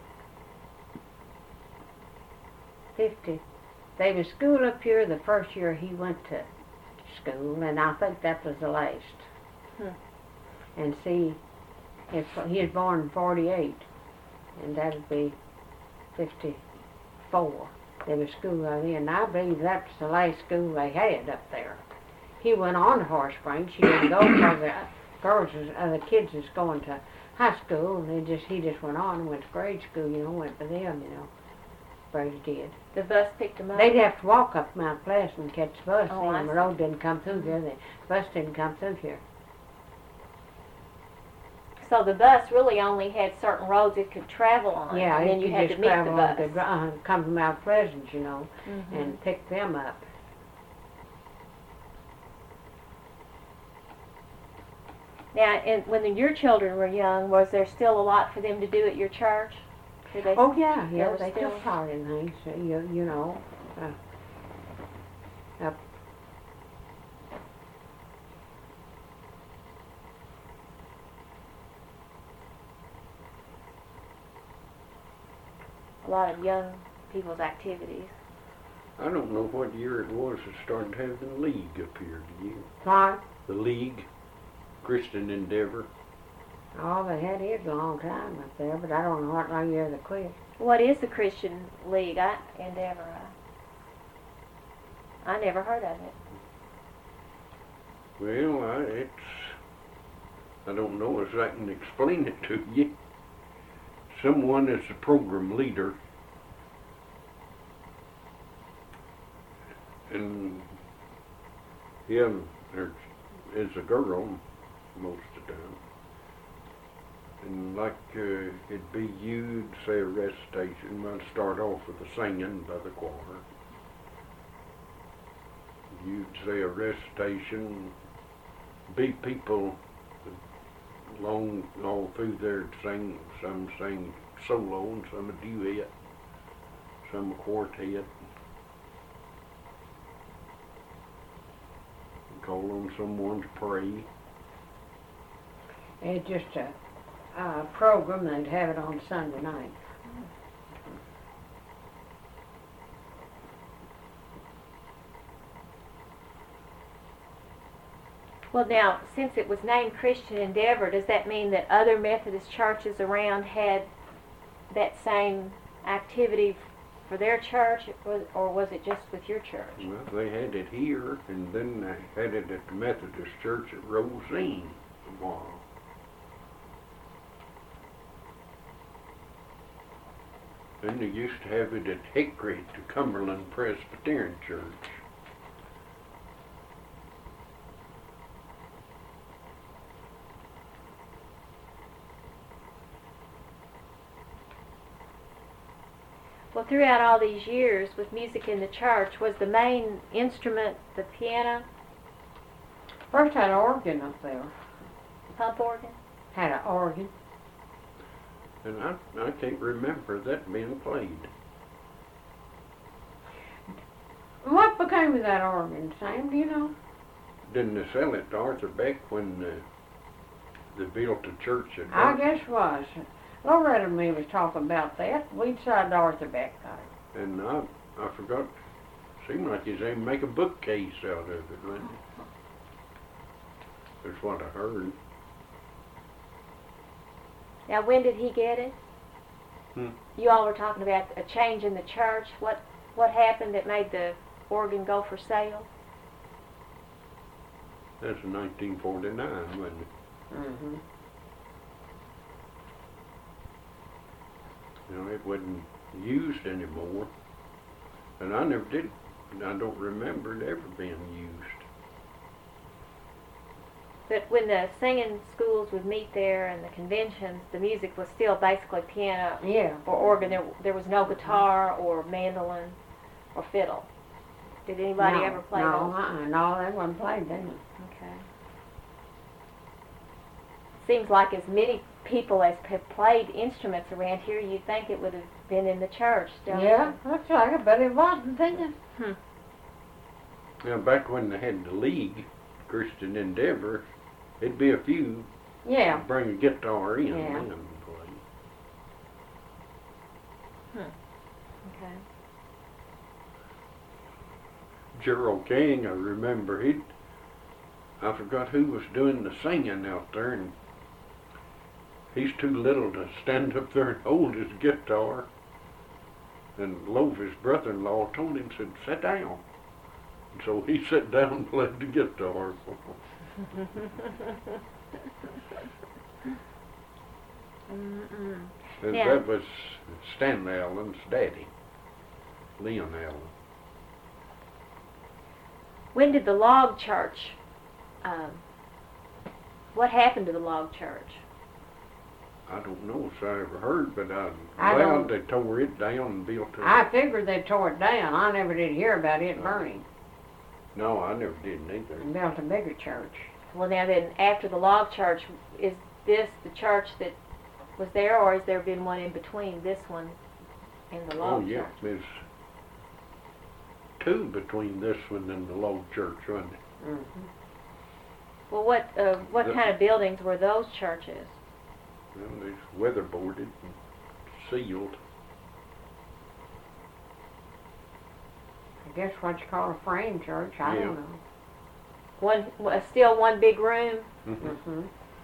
Fifty. They was school up here the first year he went to school, and I think that was the last. Hmm. And see, if he was born in forty-eight, and that'd be fifty-four. There was school out there, and I believe that's the last school they had up there. He went on to Horse Springs. He didn't go because the girls, was, uh, the kids was going to high school, and they just he just went on and went to grade school. You know, went with them. You know, Brady did. The bus picked them up. They'd have to walk up Mount Pleasant and catch the bus. Oh, I and the see. road didn't come through here. The bus didn't come through here. So the bus really only had certain roads it could travel on. Yeah, and then you you could had just to meet the travel bus. on the, dri- uh, come from Mount Pleasant, you know, Mhm. and pick them up. Now, and when your children were young, was there still a lot for them to do at your church? Did they? Oh yeah, there yeah, was they still- took part in things, uh, you, you know. Uh, up. A lot of young people's activities. I don't know what year it was that started having the league up here, do you? What? The league, Christian Endeavor. Oh, they had it a long time up there, but I don't know what year they quit. What is the Christian League? I Endeavor. I, I never heard of it. Well, I, it's, I don't know as I can explain it to you. Someone is the program leader, and him, there is a girl most of the time. And like uh, it'd be you'd say a recitation, might start off with a singing by the choir. You'd say a recitation, be people long all through there to sing, some sing solo and some a duet, some a quartet. Call on someone to pray. It's just a, a program, they'd have it on Sunday night. Well, now, since it was named Christian Endeavor, does that mean that other Methodist churches around had that same activity f- for their church, or or was it just with your church? Well, they had it here, and then they had it at the Methodist Church at Rosine a while. Then they used to have it at Hickory, the Cumberland Presbyterian Church. Well, throughout all these years with music in the church, was the main instrument the piano, First had an organ up there. pump organ? Had an organ. And I, I can't remember that being played. What became of that organ, Sam? Do you know? Didn't they sell it to Arthur Beck when uh, they built the church at I Arthur? guess was. Loretta and me was talking about that. We decided Arthur Beck got it. And I, I forgot, seemed like he's able to make a bookcase out of it, wasn't he? That's what I heard. Now, when did he get it? Hmm. You all were talking about a change in the church. What what happened that made the organ go for sale? That's in nineteen forty-nine, wasn't it? Mm-hmm. You know, it wasn't used anymore. And I never did, I don't remember it ever being used. But when the singing schools would meet there and the conventions, the music was still basically piano Yeah. or organ. There, there was no guitar or mandolin or fiddle. Did anybody no, ever play no, those? Uh-uh, no, they wasn't played then. Okay. Seems like as many people as have played instruments around here, you'd think it would have been in the church, don't Yeah, looks like it, but it wasn't then. Now, back when they had the league, Christian Endeavor, it'd be a few Yeah. bring a guitar in Yeah. and play. you? Okay. Gerald King, I remember, he I forgot who was doing the singing out there, and he's too little to stand up there and hold his guitar. And Loaf, his brother-in-law, told him, said, sit down. And so he sat down and played the guitar. Mm-mm. And Yeah. that was Stanley Allen's daddy, Leon Allen. When did the log church, um, what happened to the log church? I don't know if I ever heard, but I, I well, don't- they tore it down and built it. I figured they tore it down. I never did hear about it burning. No, I never did neither. And built a bigger church. Well, now then, after the log church, is this the church that was there, or has there been one in between this one and the Oh, log yeah, church? there's two between this one and the log church, wasn't it? Mm-hmm. Well, what uh, what The- kind of buildings were those churches? Well, they's weatherboarded and sealed. I guess what you call a frame church. I Yeah. don't know. One, uh, still one big room. Mhm. Mm-hmm.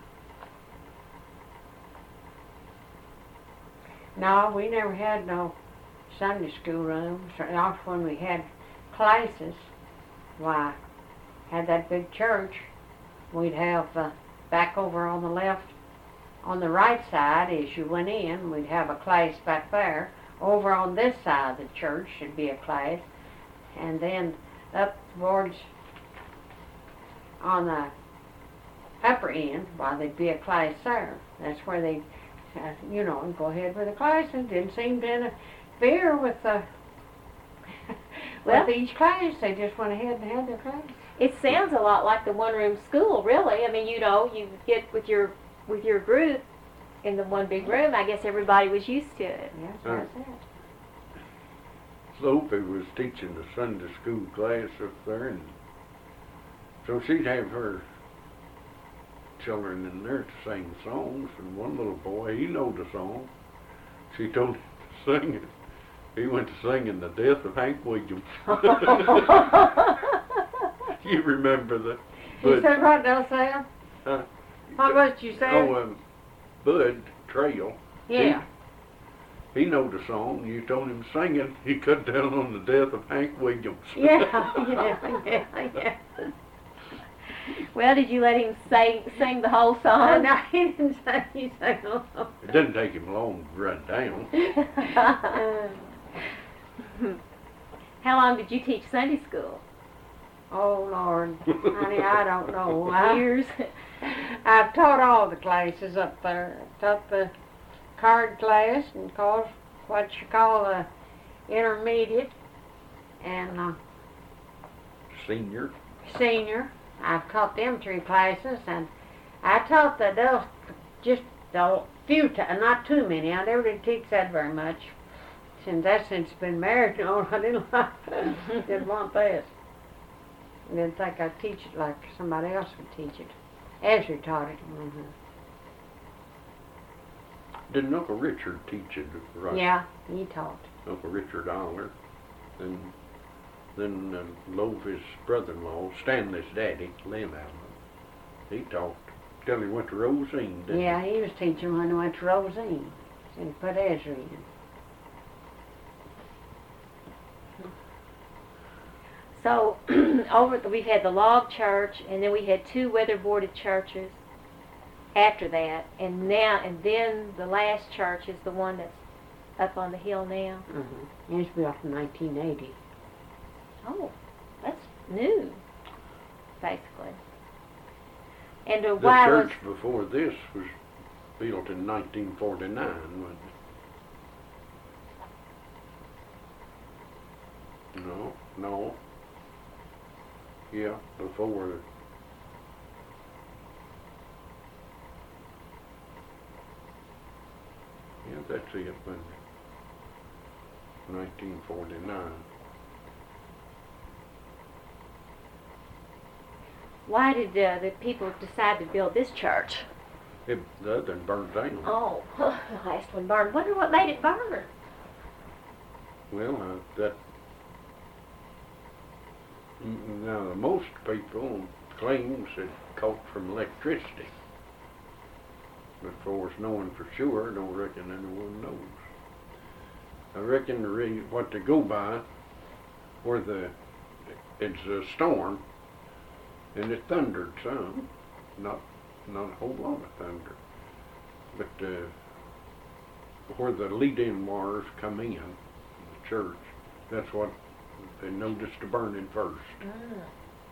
No, we never had no Sunday school rooms. Or not when we had classes. Why, had that big church. We'd have uh, back over on the left, on the right side as you went in, we'd have a class back there. Over on this side of the church should be a class. And then up towards on the upper end, why, there'd be a class there. That's where they, uh, you know, go ahead with the classes. Didn't seem to interfere with the Well- with each class. They just went ahead and had their class. It sounds a lot like the one-room school, really. I mean, you know, you get with your with your group in the one big room. I guess everybody was used to it. Yes, Uh, that's it. Sophie was teaching the Sunday school class up there, and so she'd have her children in there to sing songs, and one little boy, he knowed the song. She told him to sing it. He went to singing the death of Hank Williams. You remember that? You Bud, said what now, Sam? Huh? What was it you said? oh, um, Bud Trail, yeah. he know the song. You told him to sing it. He cut down on the death of Hank Williams. Yeah, yeah, yeah, yeah. Well, did you let him sing sing the whole Oh, song? no, he didn't say he sang along. It didn't take him long to run down. How long did you teach Sunday school? Oh, Lord. Honey, I don't know. I, Years. I've taught all the classes up there. Taught the card class and called what you call the intermediate and uh, Senior. senior. I've taught them three classes, and I taught the adults just a few times, not too many. I never did teach that very much. Since that since been married, you know, I didn't like, didn't want that. I didn't think I'd teach it like somebody else would teach it. Ezra taught it. Mm-hmm. Didn't Uncle Richard teach it right? Yeah, he taught. Uncle Richard Aller. And then uh, Loaf, his brother-in-law, Stanley's daddy, Lynn Allen, he taught till he went to Rosine, didn't Yeah, he was teaching when he went to Rosine. And he put Ezra in. So over the, we've had the log church, and then we had two weatherboarded churches after that, and now and then the last church is the one that's up on the hill now. Mm-hmm. It was built in nineteen eighty. Oh, that's new, basically. And uh, The why was church before this was built in nineteen forty-nine, wasn't it? No, no. Yeah, before the Yeah, that's it, wasn't it? nineteen forty-nine. why did uh, the people decide to build this church? It, the other one burned down. Oh, the last one burned. Wonder what made it burn. Well, uh, that mm, now most people claims it caught from electricity, but for us knowing for sure, I don't reckon anyone knows. I reckon the re- what they go by, where the it's a storm, and it thundered some, not not a whole lot of thunder, but uh, where the lead-in wires come in the church, that's what they noticed the burning first. Mm.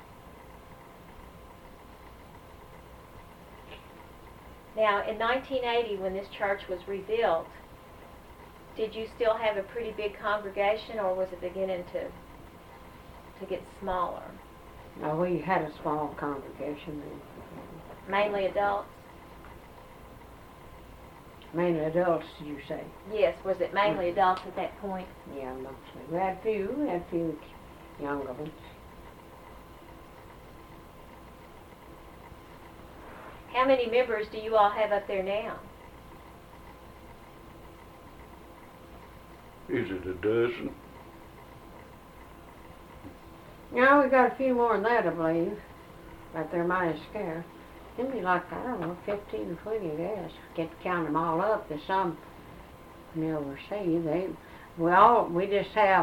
Now, in nineteen eighty, when this church was rebuilt, did you still have a pretty big congregation, or was it beginning to to get smaller? Now, we had a small congregation then. Mainly adults? Mainly adults, you say? Yes, was it mainly adults at that point? Yeah, mostly. We had a few, we had a few younger ones. How many members do you all have up there now? Is it a dozen? Yeah, we got a few more than that, I believe. But they're mighty scarce. It'd be like, I don't know, fifteen or twenty, I guess. Get to count them all up. There's some near overseas. They, we all, we just have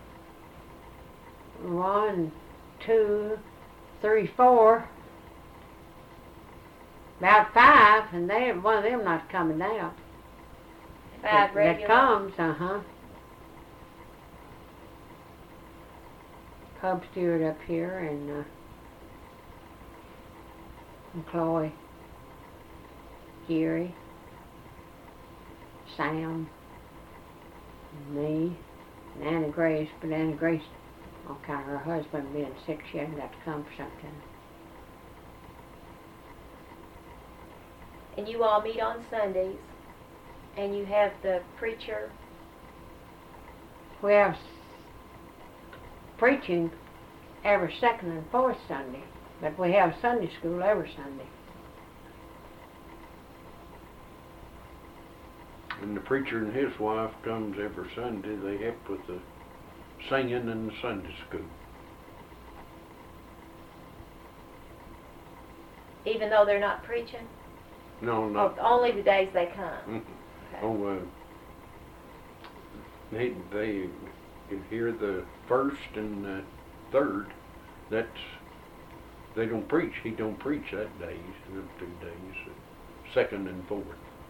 one, two, three, four, about five, and they one of them not coming down. Five that, regular? that comes, uh-huh. Cub Stewart up here, and, uh, and Chloe, Jerry, Sam, and me, and Anna Grace, but Anna Grace, on account of her husband being sick, she hadn't got to come for something. And you all meet on Sundays, and you have the preacher. We have preaching every second and fourth Sunday, but we have Sunday school every Sunday. And the preacher and his wife comes every Sunday. They help with the singing and the Sunday school. even though they're not preaching? No, Oh, not. only the days they come. Mm. Okay. Oh, uh, they, they can hear the first and the third. That's, they don't preach. He don't preach that day, them two days, second and fourth.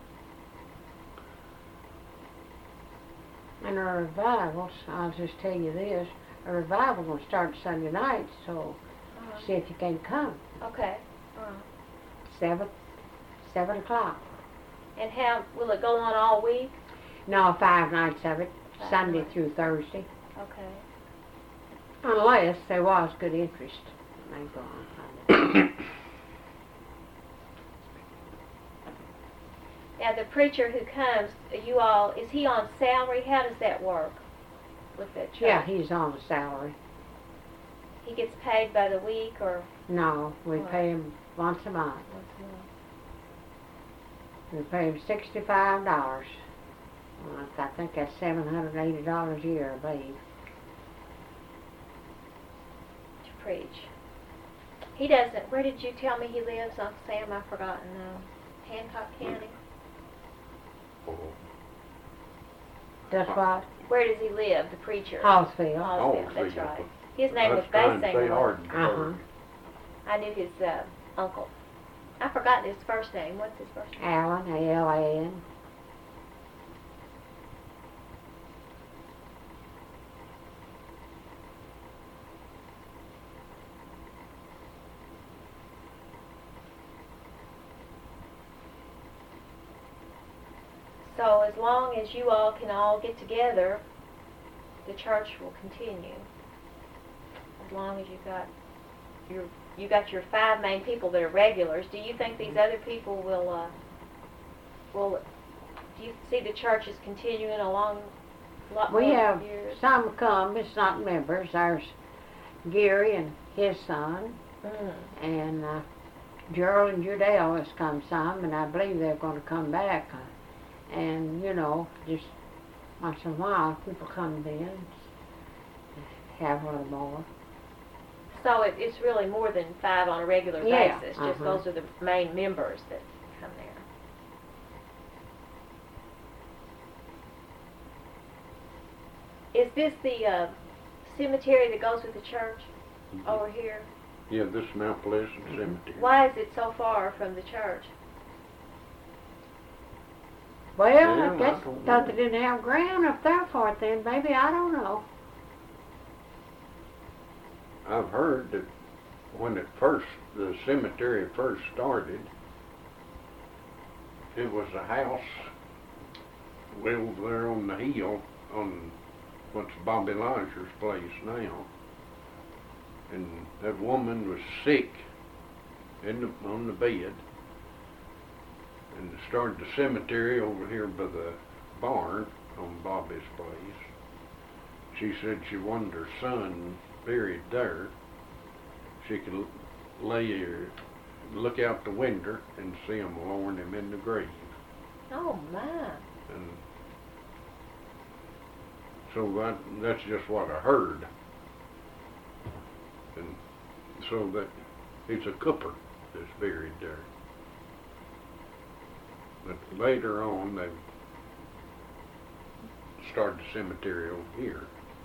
And our revivals, I'll just tell you this, a revival will start Sunday night, so Uh-huh. see if you can come. Okay. Uh-huh. Seven, seven o'clock. And how, will it go on all week? No, five nights of it, Five Sunday nights. through Thursday. Okay. Unless there was good interest. They go on Sunday. Now, the preacher who comes, you all, is he on salary? How does that work with that church? Yeah, he's on a salary. He gets paid by the week or No, we What? pay him once a month. once a month? We pay him sixty-five dollars. I think that's seven hundred and eighty dollars a year, I believe. To preach. He doesn't, where did you tell me he lives, Uncle Sam? I've forgotten now. Hancock County? Oh, That's what? Where does he live, the preacher? Hallsville. Hallsville, oh, that's see, right. His name I was trying to say Bassinger. Hardenberg. Uh-huh. I knew his uh, uncle. I forgot his first name. What's his first name? Allen, A L A N. So as long as you all can all get together, the church will continue. As long as you've got your you got your five main people that are regulars. Do you think these other people will uh, will do you see the church is continuing along a lot We more have years? some come, it's not members. There's Gary and his son, Mm. and uh, Gerald and Judale has come some, and I believe they're going to come back. Uh, and, you know, just once in a while, people come in, have a little more. So it, it's really more than five on a regular Yeah, basis. Just uh-huh. those are the main members that come there. Is this the uh, cemetery that goes with the church over here? Yeah, this is Mount Pleasant Cemetery. Why is it so far from the church? Well, Yeah, I guess I don't thought know. they didn't have ground up there for it then, baby. I don't know. I've heard that when it first, the cemetery first started, it was a house way over there on the hill on what's Bobby Lodger's place now. And that woman was sick in the, on the bed, and they started the cemetery over here by the barn on Bobby's place. She said she wanted her son buried there. She could l- lay her, look out the window and see him lowering him in the grave. Oh my! And so that, that's just what I heard. And so that it's a cooper that's buried there. But later on, they started the cemetery over here.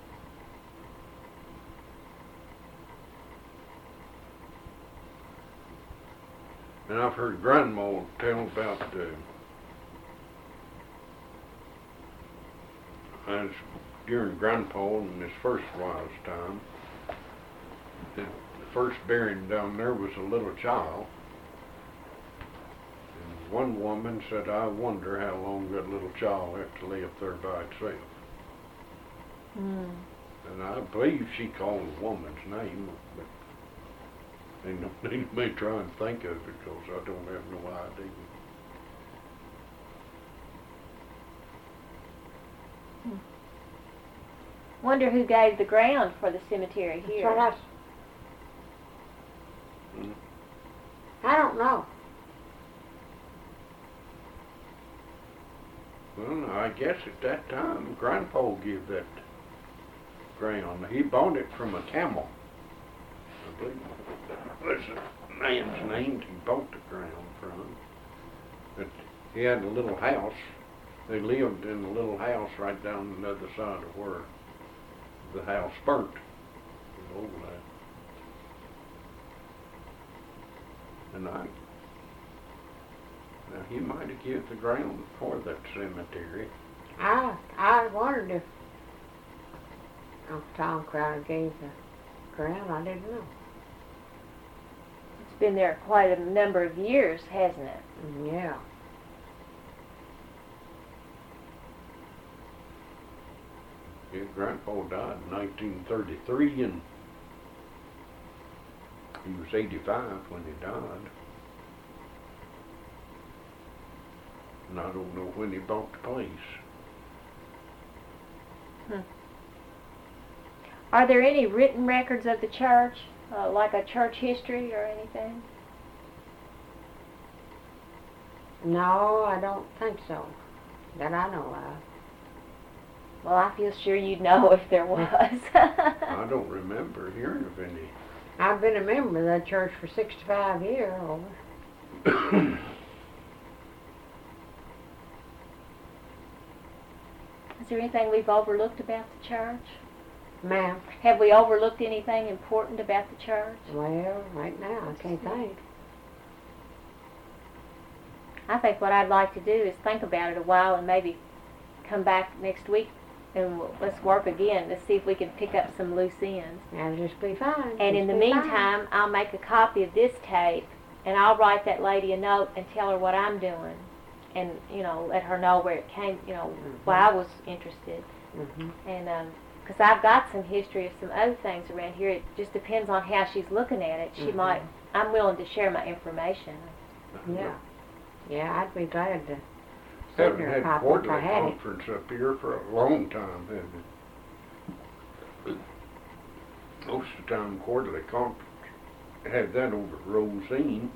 And I've heard Grandma tell about the as during Grandpa and his first wife's time, the first burying down there was a little child. And one woman said, I wonder how long that little child had to lay up there by itself. Mm. And I believe she called the woman's name, but they don't need me try and think of it because I don't have no idea. Wonder who gave the ground for the cemetery That's here. what I, s- Hmm. I don't know. Well, I guess at that time, Grandpa gave that ground. He bought it from a camel, I believe. Listen, man's names he bought the ground from. But he had a little house. They lived in a little house right down the other side of where the house burnt. The old house. And I, now he might have given the ground for that cemetery. I I wondered if Uncle Tom Crowder gave the ground. I didn't know. It's been there quite a number of years, hasn't it? Yeah. His grandpa died in nineteen thirty-three, and he was eighty-five when he died. And I don't know when he bought the place. Hmm. Are there any written records of the church, uh, like a church history or anything? No, I don't think so. That I know of. Well, I feel sure you'd know if there was. I don't remember hearing of any. I've been a member of that church for sixty-five years over. Is there anything we've overlooked about the church? Ma'am, Have we overlooked anything important about the church? well, right now I can't think. I think what I'd like to do is think about it a while and maybe come back next week and we'll, let's work again. Let's see if we can pick up some loose ends. That'll just be fine. And in the Just be fine. meantime, I'll make a copy of this tape and I'll write that lady a note and tell her what I'm doing. And, you know, let her know where it came, you know, why I was interested. Mhm. And, because I've got some history of some other things around here. It just depends on how she's looking at it. She Mhm. might, I'm willing to share my information. Yeah. Yeah, I'd be glad to send Haven't her a had copy if quarterly I had it. conference up here for a long time, have we? Most of the time, quarterly conference had that over at Rosine.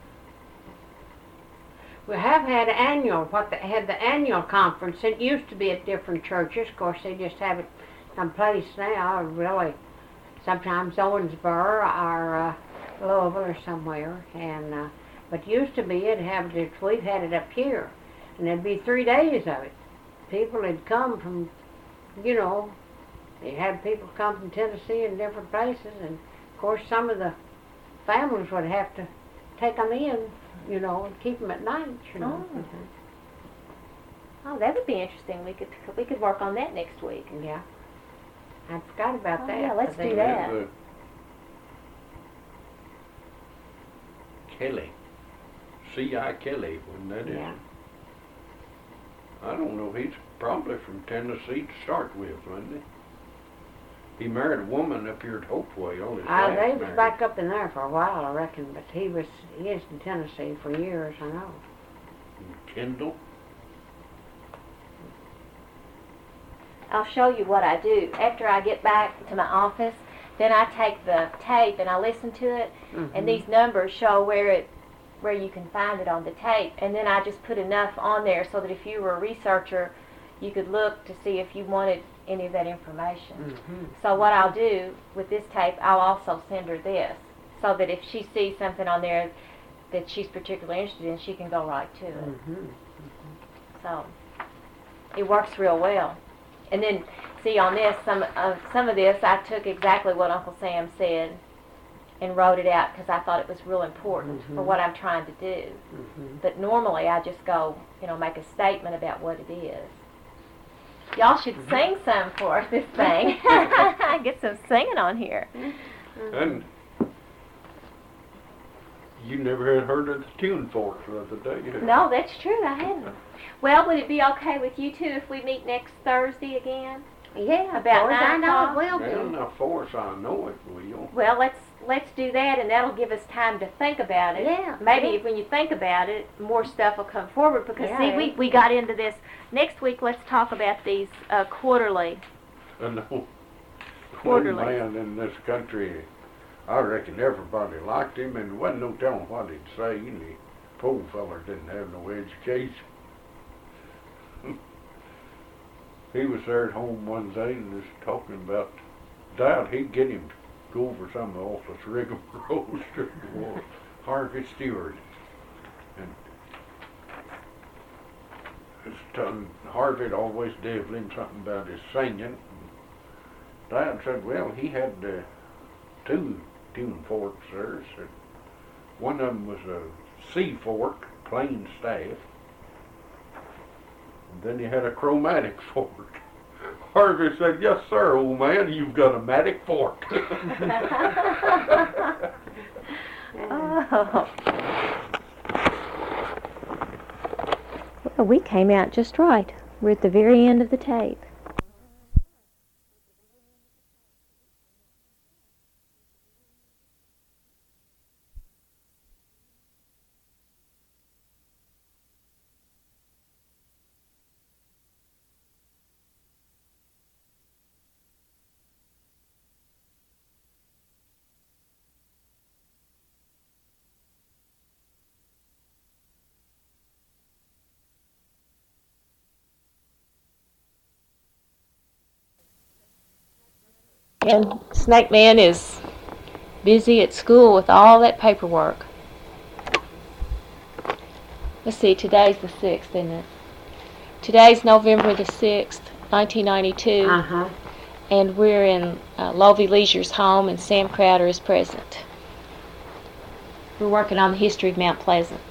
We have had annual, what they had the annual conference. It used to be at different churches. Of course, they just have it someplace now, really. Sometimes Owensboro or uh, Louisville or somewhere. And uh, but used to be, it'd have it, we've had it up here. And there'd be three days of it. People had come from, you know, they had people come from Tennessee and different places. And of course, some of the families would have to take them in, you know, and keep them at night, you know. Oh. Oh, that would be interesting. We could we could work on that next week. Yeah. I forgot about Oh, that. yeah, let's but do they- that. And, uh, Kelly. C I Kelly, when that is. Yeah. I don't know, he's probably from Tennessee to start with, wasn't he? He married a woman up here at Hopewell. His Uh, last they was marriage. back up in there for a while, I reckon, but he was, he is in Tennessee for years, I know. Kendall. I'll show you what I do. After I get back to my office, then I take the tape and I listen to it, Mhm. and these numbers show where it, where you can find it on the tape. And then I just put enough on there so that if you were a researcher, you could look to see if you wanted any of that information. Mhm. So what I'll do with this tape, I'll also send her this, so that if she sees something on there that she's particularly interested in, she can go right to it. Mhm. So it works real well. And then, see on this, some of some of this, I took exactly what Uncle Sam said and wrote it out because I thought it was real important for Mhm. what I'm trying to do. Mhm. But normally I just go, you know, make a statement about what it is. Y'all should sing some for us this thing. Get some singing on here. And you never had heard of the Tune Forks the other day, had you? No, that's true, I hadn't. Well, would it be okay with you two if we meet next Thursday again? Yeah, About of course, I nine know o'clock? it will Well, be. now, force, I know it will. Well, let's let's do that, and that'll give us time to think about it. Yeah. Maybe yeah. if when you think about it, more stuff will come forward. Because Yeah, see, we yeah. we got into this next week. Let's talk about these uh, quarterly. I know. One Quarterly. man in this country, I reckon everybody liked him, and wasn't no telling what he'd say, and the poor feller didn't have no education. He was there at home one day and was talking about, doubt he'd get him to go over some of the office rigmaroles. Harvey Stewart. And his tongue, Harvey'd always devil him something about his singing. Dad said, well, he had uh, two tune forks there. Said one of them was a C fork, plain staff. And then he had a chromatic fork. Harvey said, yes, sir, old man, you've got a matic fork. Oh. Well, we came out just right. We're at the very end of the tape. And Snake Man is busy at school with all that paperwork. Let's see, today's the sixth, isn't it? Today's November the sixth, nineteen ninety-two, Uh-huh. and we're in uh, Lovey Leisure's home, and Sam Crowder is present. We're working on the history of Mount Pleasant.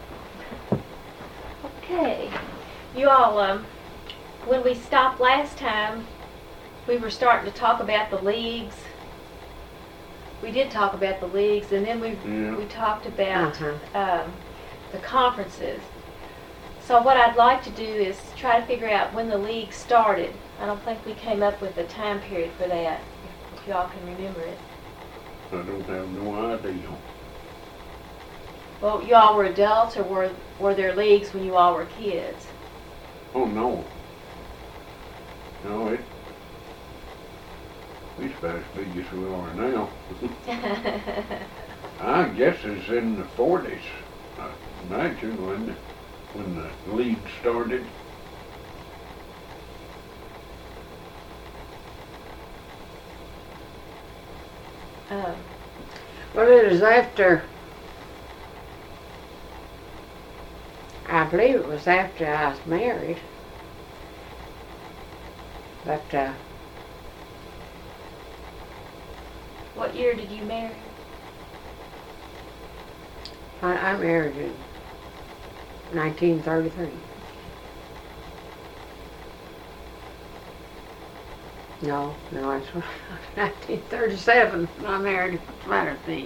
Okay. You all, um, when we stopped last time, we were starting to talk about the leagues. We did talk about the leagues, and then we Yeah. we talked about Uh-huh. um, the conferences. So what I'd like to do is try to figure out when the league started. I don't think we came up with a time period for that, if y'all can remember it. I don't have no idea. Well, you all were adults, or were, were there leagues when you all were kids? Oh, no. No, it, it's about as big as we are now. I guess it's in the forties, I imagine, when, when the league started. um, Well, it was after, I believe it was after I was married. But, uh, what year did you marry? I, I married in nineteen thirty-three. No, no, it's nineteen thirty-seven when I married Flatterthing.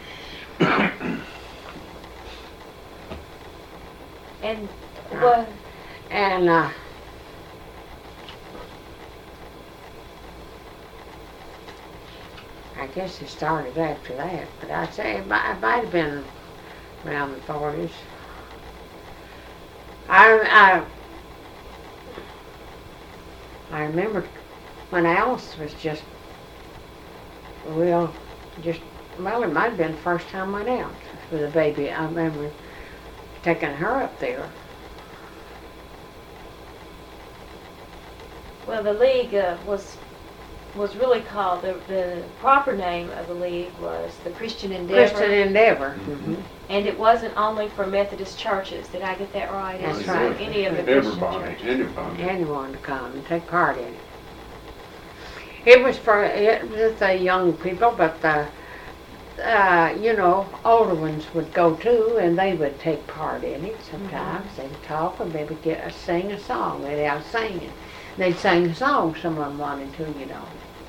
And what? And, uh, I guess it started after that, but I'd say it might, it might have been around the forties. I, I, I remember when Alice was just, well, just, well, it might have been the first time I went out with a baby. I remember taking her up there. Well, the league uh, was was really called, the, the proper name of the league was the Christian Endeavor. Christian Endeavor. Mm-hmm. Mhm. And it wasn't only for Methodist churches. Did I get that right? It That's was right. for any of the Christian Everybody, churches. anybody. Anyone to come and take part in it. It was for it was the young people, but the uh, you know, older ones would go too, and they would take part in it. Sometimes Mm-hmm. they'd talk, or maybe get sing a song. They'd out singing. They'd sing a song some of them wanted to, you know.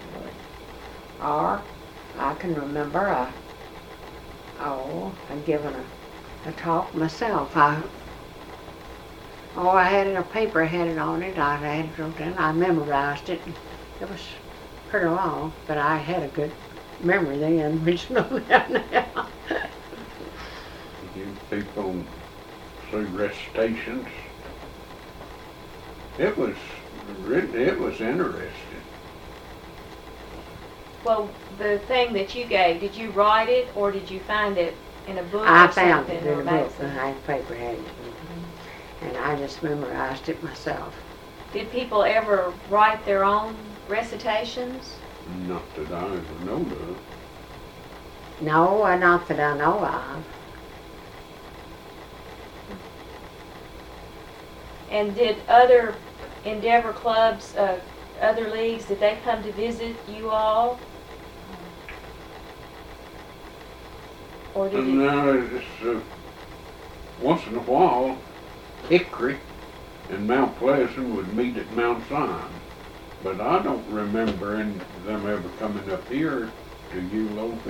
Or I can remember, uh, oh, I'd given a, a talk myself. I oh, I had it in a paper, I had it on it. I had it wrote down. I memorized it. It was pretty long, but I had a good memory then, which no now. Give people say recitations. It was really, it was interesting. Well, the thing that you gave, did you write it or did you find it in a book I or found something? it in or a book. I magazine? had paper had it. And I just memorized it myself. Did people ever write their own recitations? Not that I ever know of. No, uh, not that I know of. And did other Endeavor clubs, uh, other leagues, did they come to visit you all? Or did it? No, it's, uh, once in a while, Hickory and Mount Pleasant would meet at Mount Zion. But I don't remember any, them ever coming up here to you, Logan.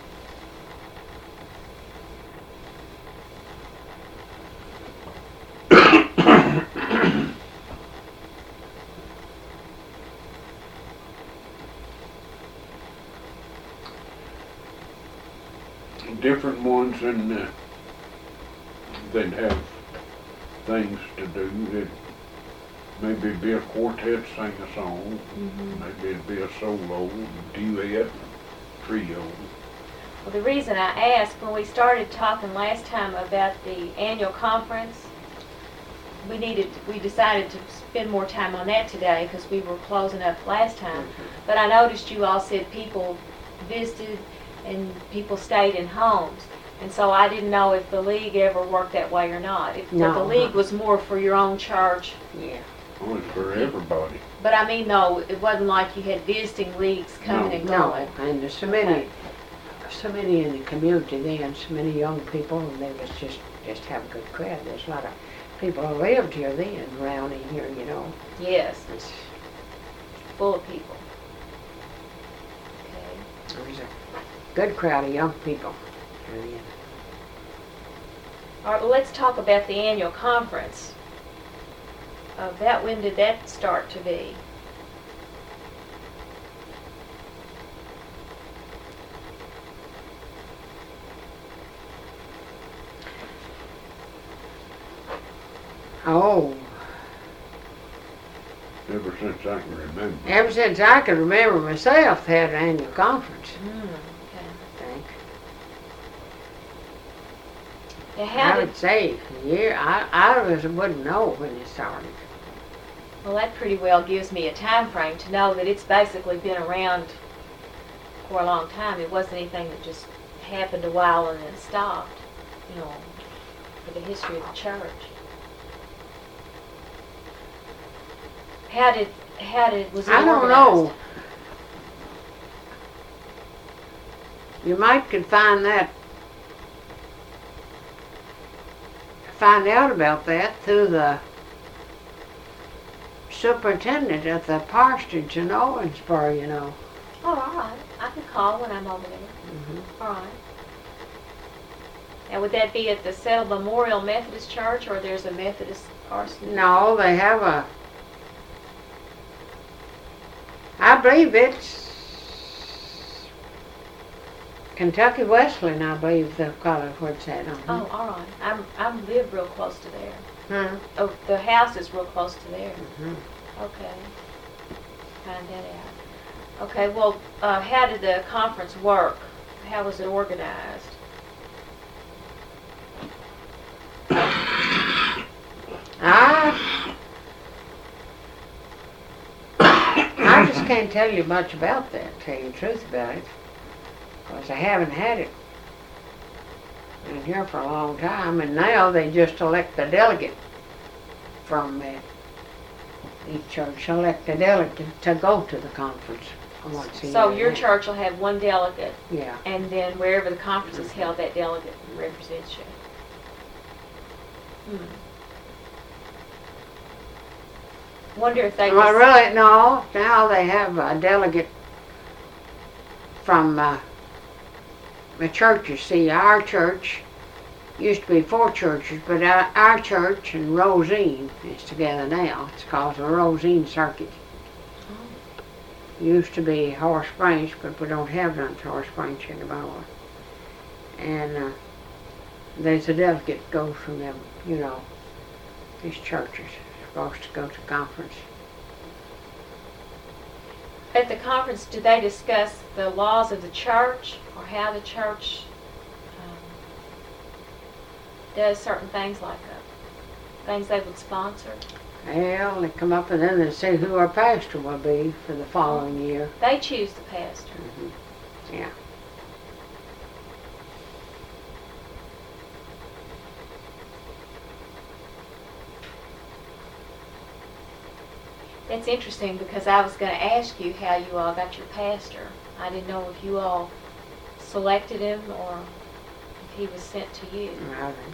Different ones, and uh, they'd have things to do. It'd maybe be a quartet sing a song, Mhm. maybe it'd be a solo, duet, trio. Well, the reason I asked, when we started talking last time about the annual conference, we needed, we decided to spend more time on that today because we were closing up last time. But I noticed you all said people visited and people stayed in homes. And so I didn't know if the league ever worked that way or not. If No. the league was more for your own church. Yeah. Oh, it's for everybody. But I mean, though, it wasn't like you had visiting leagues coming No. and No, going. and there's so many, so many in the community then, so many young people, and they was just, just have a good crowd. There's a lot of people who lived here then, around in here, you know. Yes, It's, full of people. Okay. there was a good crowd of young people here then. All right, well, let's talk about the annual conference. Uh, About when did that start to be? Oh, Ever since I can remember. ever since I can remember myself, had an annual conference, Hmm, okay. I think. Now, how I did, would say, yeah, I, I was, wouldn't know when it started. well, that pretty well gives me a time frame to know that it's basically been around for a long time. It wasn't anything that just happened a while and then stopped, you know, for the history of the church. How did, how did, was it I don't organized? know. You might could find that, find out about that through the superintendent at the parsonage in Owensboro, you know. Oh, all right. I can call when I'm over there. Mm-hmm. All right. Now, would that be at the Settle Memorial Methodist Church, or there's a Methodist parsonage? No, they have a, I believe it's Kentucky Wesleyan, I believe they'll call it, what's that on? Oh, all right. I'm I live real close to there. Huh? Oh, the house is real close to there. Mhm. Okay. Find that out. Okay. Well, uh, how did the conference work? How was it organized? I, I just can't tell you much about that, tell you the truth about it, because I haven't had it in here for a long time, and now they just elect a delegate from uh, each church, elect a delegate to go to the conference once a year. So your church will have one delegate, Yeah. and then wherever the conference is held, that delegate represents you. Hmm. Wonder if they. Well, just- really, no, now they have a delegate from uh, the churches. See, our church used to be four churches, but our, our church and Rosine is together now. It's called the Rosine Circuit. Used to be Horace Springs, but we don't have none at Horace Springs anymore. And uh, there's a delegate goes from them, you know, these churches supposed to go to conference. At the conference, do they discuss the laws of the church, or how the church um, does certain things, like uh, things they would sponsor? Well, they come up and then they say who our pastor will be for the following year. They choose the pastor. Yeah. It's interesting because I was going to ask you how you all got your pastor. I didn't know if you all selected him or if he was sent to you. I think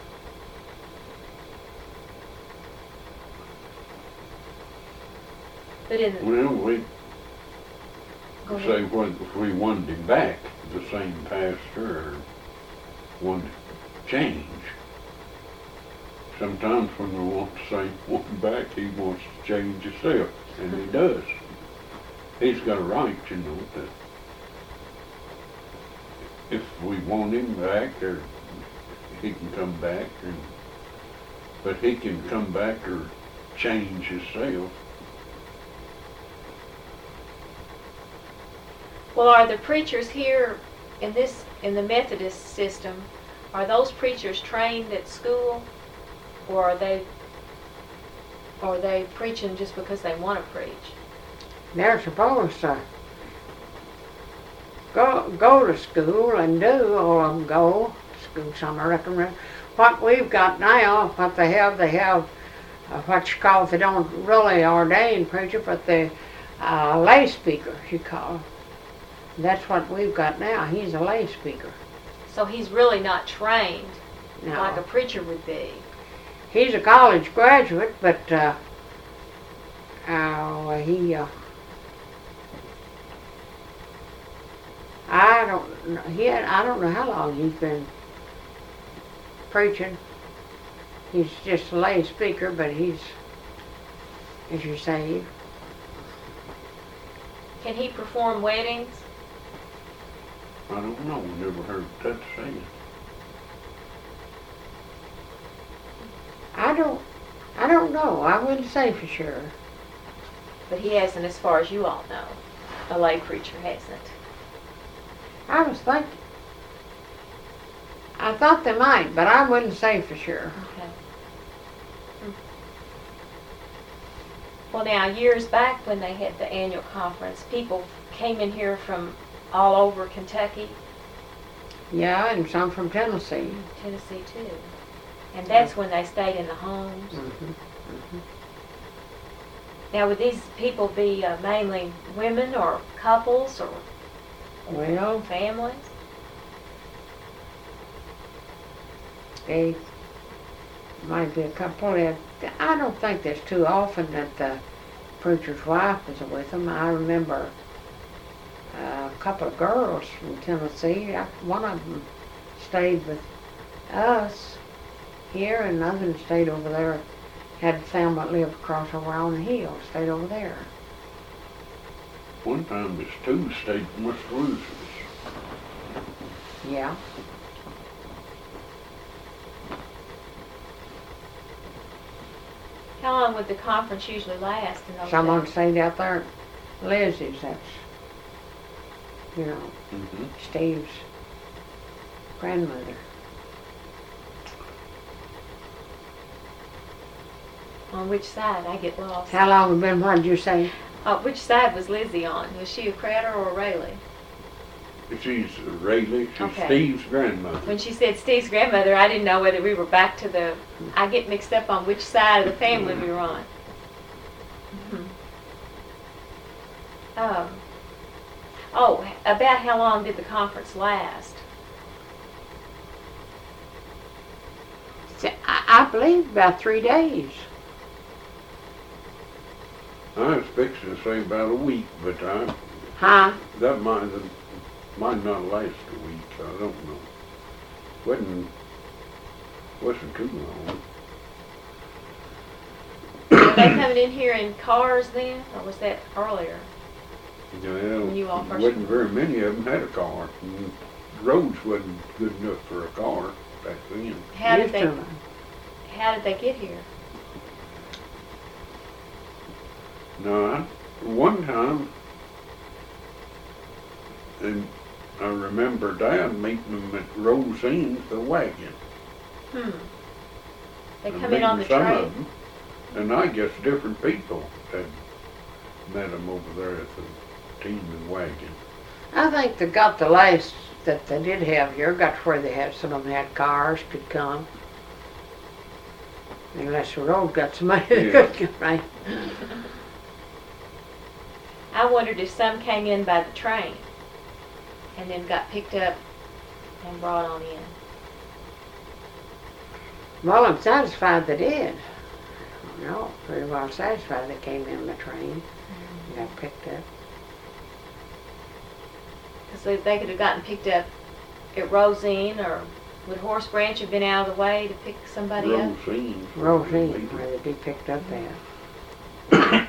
But in the, Well, we go say ahead. what, if we wanted him back, the same pastor, or wanted to change. Sometimes when we want the same one back, he wants to change himself, and he does. He's got a right, you know, that if we want him back, or he can come back, and, but he can come back or change himself. Well, are the preachers here in this in the Methodist system? Are those preachers trained at school, or are they or are they preaching just because they want to preach? they're supposed to go go to school and do, all of them go to school. Some I reckon. What we've got now, what they have, they have uh, what you call, they don't really ordain preacher, but the uh, lay speaker, you call it. That's what we've got now. He's a lay speaker. So he's really not trained No. like a preacher would be. He's a college graduate, but uh, uh, he, uh, I don't know, he had, I don't know how long he's been preaching. He's just a lay speaker, but he's, as you say, Can he perform weddings? I don't know, never heard that said. I don't, I don't know. I wouldn't say for sure. But he hasn't, as far as you all know. A lay preacher hasn't. I was thinking, I thought they might, but I wouldn't say for sure. Okay. Hmm. Well, now, years back when they had the annual conference, people came in here from all over Kentucky, Yeah, and some from Tennessee. Tennessee too. And that's when they stayed in the homes. Mm-hmm. Now, would these people be uh, mainly women or couples or Well, families? they might be a couple. That, I don't think there's too often that the preacher's wife was with them. I remember uh, a couple of girls from Tennessee. I, one of them stayed with us here, and another one stayed over there. Had a family that lived across over on the hill. Stayed over there. One time this two stayed in West Louisiana. Yeah. How long would the conference usually last in those Someone days? stayed out there. Lizzie's, that's, you know, Mm-hmm. Steve's grandmother. On which side? I get lost. How long have been, what did you say? Uh, which side was Lizzie on? Was she a Crowder or a Rayleigh? She's Rayleigh, she's Okay. Steve's grandmother. When she said Steve's grandmother, I didn't know whether we were back to the... I get mixed up on which side of the family we were on. Mhm. Um, oh, about how long did the conference last? I, I believe about three days. I was fixing to say about a week, but I, Huh? that might, might not last a week, I don't know. Wasn't, wasn't too long. Were they coming in here in cars then, or was that earlier? Well, When you all first- wasn't very many of them had a car. and the roads wasn't good enough for a car back then. How did Used they? to. How did they get here? No, I, one time, and I remember Dad meeting them at Rosene's, the wagon. Hmm. They and come in on the meeting some train. of 'em. And I guess different people had met them over there at the team and wagon. I think they got the last that they did have here, got to where they had, some of them had cars, could come. Unless the road got somebody that Yeah. could come, right? I wondered if some came in by the train and then got picked up and brought on in. Well, I'm satisfied they did. No, pretty well satisfied they came in the train and got picked up. Because they, they could have gotten picked up at Rosine, or would Horse Branch have been out of the way to pick somebody up? Rosine. Rosine, where they'd be picked up at.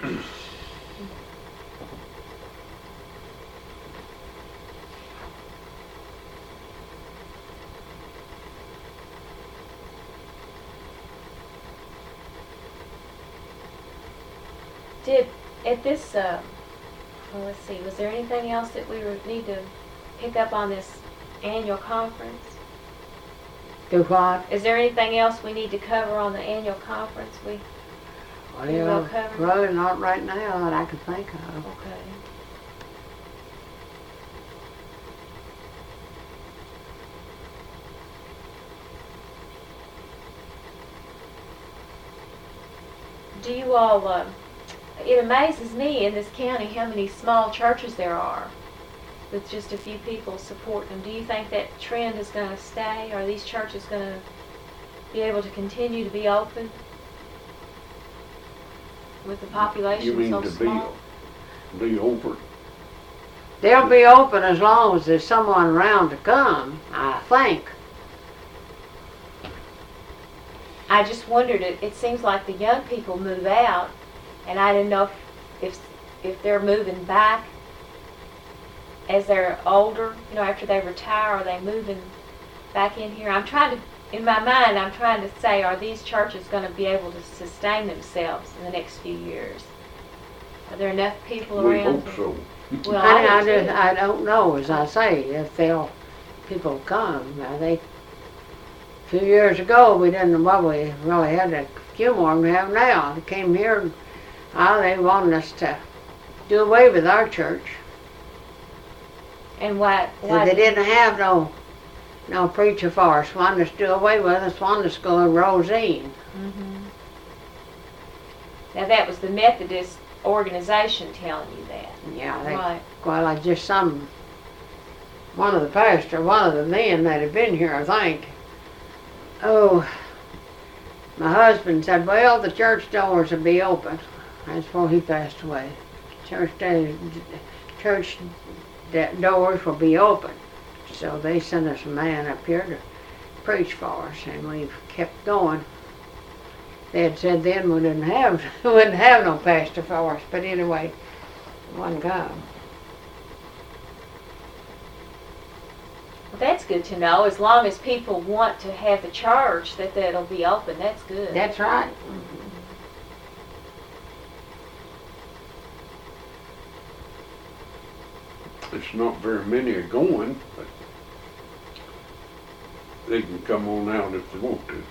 Did, at this, uh, well, let's see, was there anything else that we would need to pick up on this annual conference? Do what? Is there anything else we need to cover on the annual conference? We, You Well, will cover? really not right now that I can think of. okay. Do you all, uh, it amazes me in this county how many small churches there are with just a few people supporting them. Do you think that trend is going to stay? Are these churches going to be able to continue to be open with the You population mean so to be, small? be over? They'll be open as long as there's someone around to come, I think. I just wondered, it, it seems like the young people move out, and I didn't know if, if, if they're moving back as they're older, you know, after they retire, are they moving back in here? I'm trying to, in my mind, I'm trying to say, are these churches going to be able to sustain themselves in the next few years? Are there enough people We around? hope so. Well, I, I I, do just, too. I don't know, as I say, if they'll, people come. Now, they, a few years ago, we didn't, well, we really had a few more than we have now. They came here, and uh, they wanted us to do away with our church. And why? So why they didn't have no, no preacher for us. Wanted us to do away with us, wanted us to go to Rosine. hmm Now that was the Methodist organization telling you that, Yeah, they, right? well, I just some, one of the pastor, one of the men that had been here, I think, oh, my husband said, well, the church doors will be open. That's before he passed away. Church days, church da- doors will be open. So they sent us a man up here to preach for us, and we've kept going. They had said then we didn't have, we wouldn't have no pastor for us, but anyway, one come. Well, that's good to know. As long as people want to have the church, that that'll be open. That's good. That's right. It's not very many are going, but they can come on out if they want to.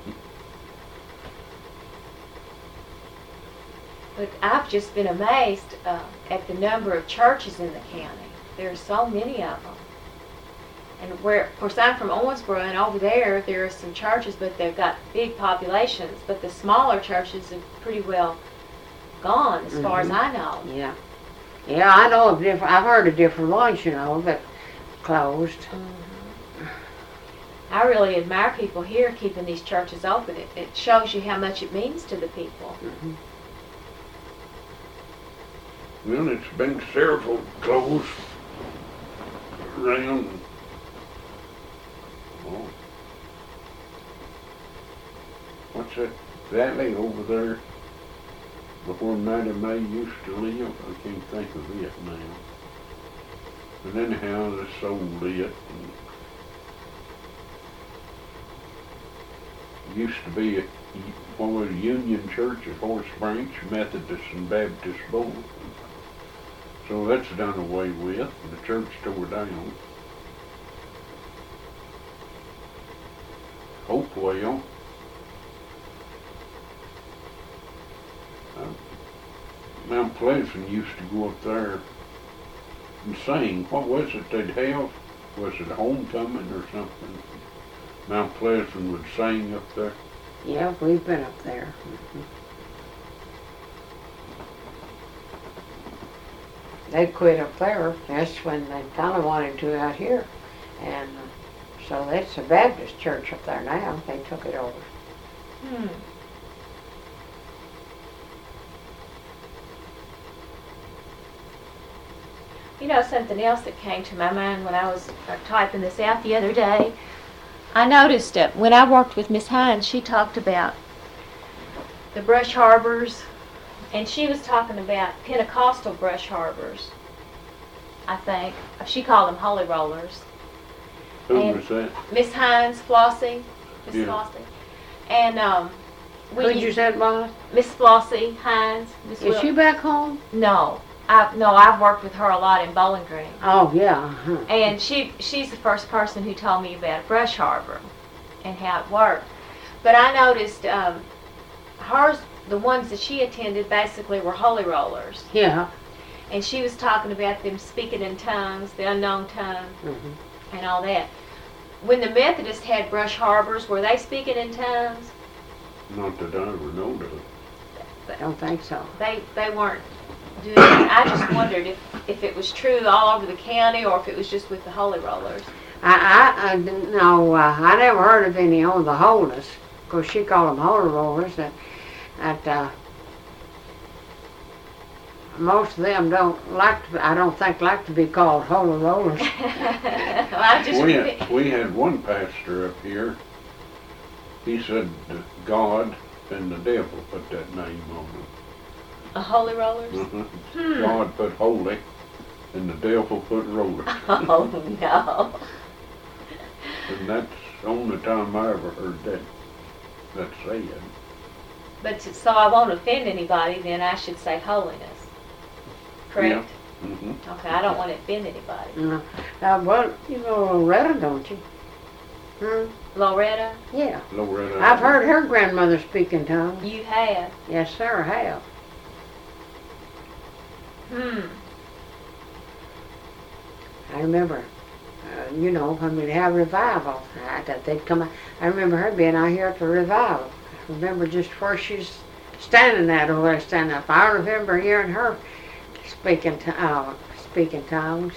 But I've just been amazed uh, at the number of churches in the county. There are so many of them. And where, of course, I'm from Owensboro, and over there, there are some churches, but they've got big populations. But the smaller churches have pretty well gone, as far as Mhm. I know. Yeah. Yeah, I know of different, I've heard of different ones, you know, that closed. Mhm. I really admire people here keeping these churches open. It, it shows you how much it means to the people. Mhm. Well, it's been several close around. Oh. What's that valley over there before Maddie May used to live? I can't think of it now. But anyhow, they sold it. And used to be a, what was a Union Church at Horse Branch, Methodist and Baptist both. So that's done away with, and the church tore down. Hopewell. Uh, Mount Pleasant used to go up there and sing. What was it they'd have? Was it homecoming or something? Mount Pleasant would sing up there. Yeah, we've been up there. Mhm. they quit up there. That's when they kind of wanted to out here. And uh, so that's a Baptist church up there now. They took it over. Hmm. You know, something else that came to my mind when I was uh, typing this out the other day, I noticed that when I worked with Miss Hines, she talked about the brush harbors, and she was talking about Pentecostal brush harbors, I think. She called them holy rollers. Who And- was that? Miss Hines, Flossie, Miss Yeah. Flossie. And um, we Who'd you say it was? Miss Flossie Hines. Miss Is Wil- she back home? No, I no, I've worked with her a lot in Bowling Green. Oh, yeah. uh-huh. And she she's the first person who told me about a brush harbor and how it worked. But I noticed um, hers, the ones that she attended basically were holy rollers. Yeah. And she was talking about them speaking in tongues, the unknown tongue, Mhm. and all that. When the Methodists had brush harbors, were they speaking in tongues? Not that I ever knowed of. I don't think so. They they weren't doing it. I just wondered if, if it was true all over the county or if it was just with the holy rollers. I, I, I didn't know, uh, I never heard of any on the holiness. Of course, she called them holy rollers. That, that uh, most of them don't like to, I don't think like to be called holy rollers. Well, I just We had, we had one pastor up here. He said that God and the devil put that name on them. a holy rollers. Uh-huh. Hmm. God put holy, and the devil put roller. Oh no. And that's the only time I ever heard that, that said. But to, so I won't offend anybody, then I should say holiness. Correct? Mm-hmm. Okay, I don't want to offend anybody. No. Uh, well, you know Loretta, don't you? Hmm? Loretta, Yeah. Loretta. I've heard her grandmother speak in tongues. you have. Yes, sir, I have. Hmm. I remember, uh, you know, when we'd have revival, I, that they'd come out. I remember her being out here at the revival. I remember just where she's standing at, or where standing up. I remember hearing her speaking, to, uh, speaking tongues.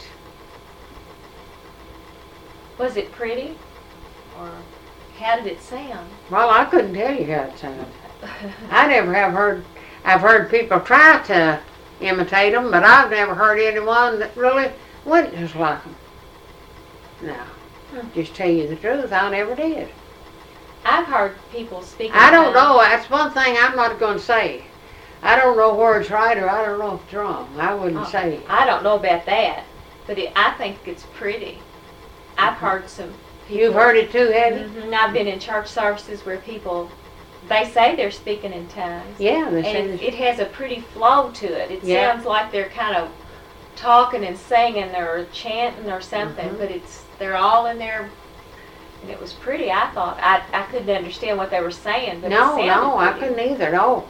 Was it pretty? Or how did it sound? Well, I couldn't tell you how it sounded. I never have heard, I've heard people try to imitate them, but I've never heard anyone that really went just like them. No, Hmm. just tell you the truth, I never did. I've heard people speak. I don't in know, tongues. that's one thing I'm not going to say. I don't know where it's right or I don't know if it's wrong. I wouldn't Oh, say. I don't know about that, but it, I think it's pretty. I've Mhm. heard some people. You've heard it too, have you? Mhm. I've been in church services where people, they say they're speaking in tongues. Yeah, they And say it, this. it has a pretty flow to it. It Yeah. sounds like they're kind of talking and singing or chanting or something, Mhm. but it's they're all in there. And it was pretty. I thought I I couldn't understand what they were saying, but No, it sounded no, I pretty. couldn't either, no.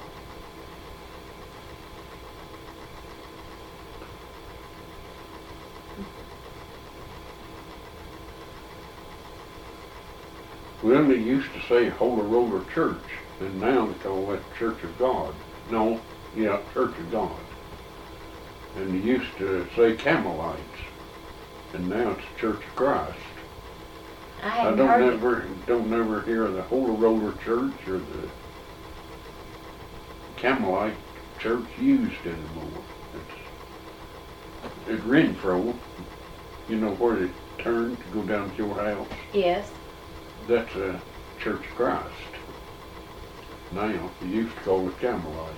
Well, they used to say Holy Roller Church, and now they call that Church of God. No, yeah, Church of God. And they used to say Carmelites, and now it's Church of Christ. I I hadn't don't heard it. never, don't never hear the Holy Roller Church or the Carmelite Church used anymore. It's at Renfro, you know where they turn to go down to your house. Yes. That's a Church of Christ. Now, they used to call it Carmelites.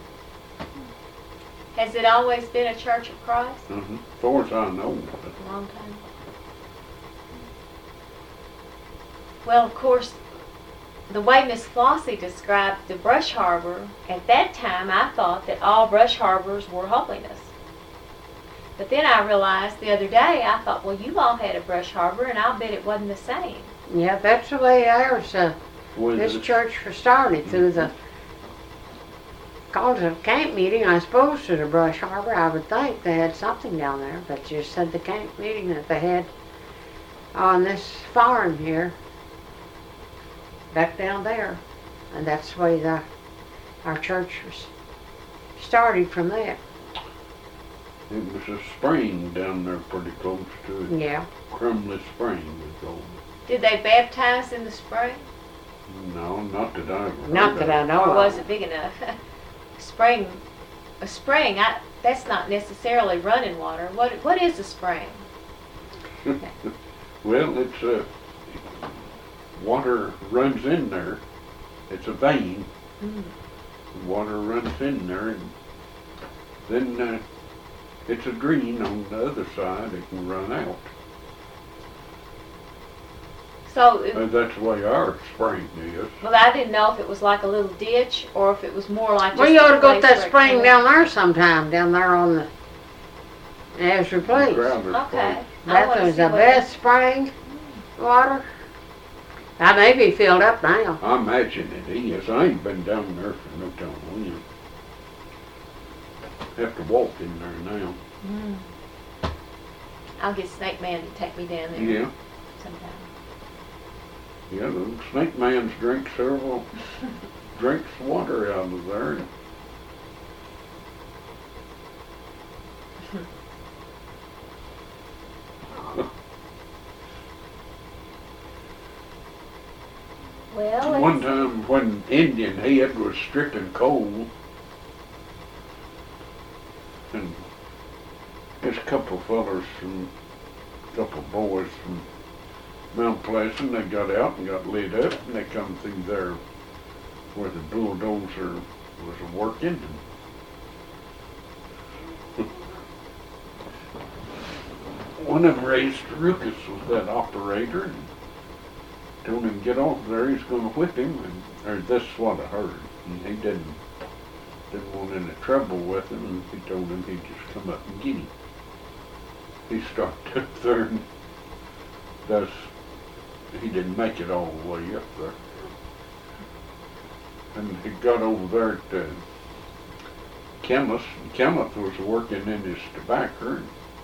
Has it always been a Church of Christ? Uh-huh. As far as I know. A long time. Well, of course, the way Miss Flossie described the brush harbor, at that time I thought that all brush harbors were holiness. But then I realized the other day, I thought, well, you all had a brush harbor, and I'll bet it wasn't the same. Yeah, that's the way ours, uh, Was this it- church was started through the, called it a camp meeting, I suppose, to the Brush Harbor. I would think they had something down there, but just said the camp meeting that they had on this farm here, back down there. And that's the way the, our church was started from that. It was a spring down there pretty close to it. Yeah. Crumbly Spring, we called Did they baptize in the spring? it. No, not that I ever Not heard that of. I know Or of. was it big enough? Spring, a spring, I, that's not necessarily running water. What What is a spring? Well, it's uh, water runs in there. It's a vein. Mm. Water runs in there, and then uh, it's a drain on the other side. It can run out. So, it, Uh, that's the way our spring is. well, I didn't know if it was like a little ditch or if it was more like just Well, you a ought to go to place that where it spring came- down there sometime, down there on the Azure Place. Crowder's Okay. place. I That wanna was see the what- best spring water. That may be filled up now. I imagine it is. I ain't been down there for no time. Well, you have to walk in there now. Mm. I'll get Snake Man to take me down there Yeah, sometime. yeah. The snake man's drink several drinks water out of there. Well, One it's- time when Indian Head was stripping coal, and there's a couple fellers from, couple boys from Mount Pleasant, they got out and got lit up, and they come through there where the bulldozer was working. And one of them raised Ruckus was that operator, and told him get off there, he's gonna whip him, and, or this is what I heard. And he didn't, didn't want any trouble with him, and he told him he'd just come up and get him. He started up there, and thus, he didn't make it all the way up there. And he got over there to Kenneth, and Kenneth was working in his tobacco.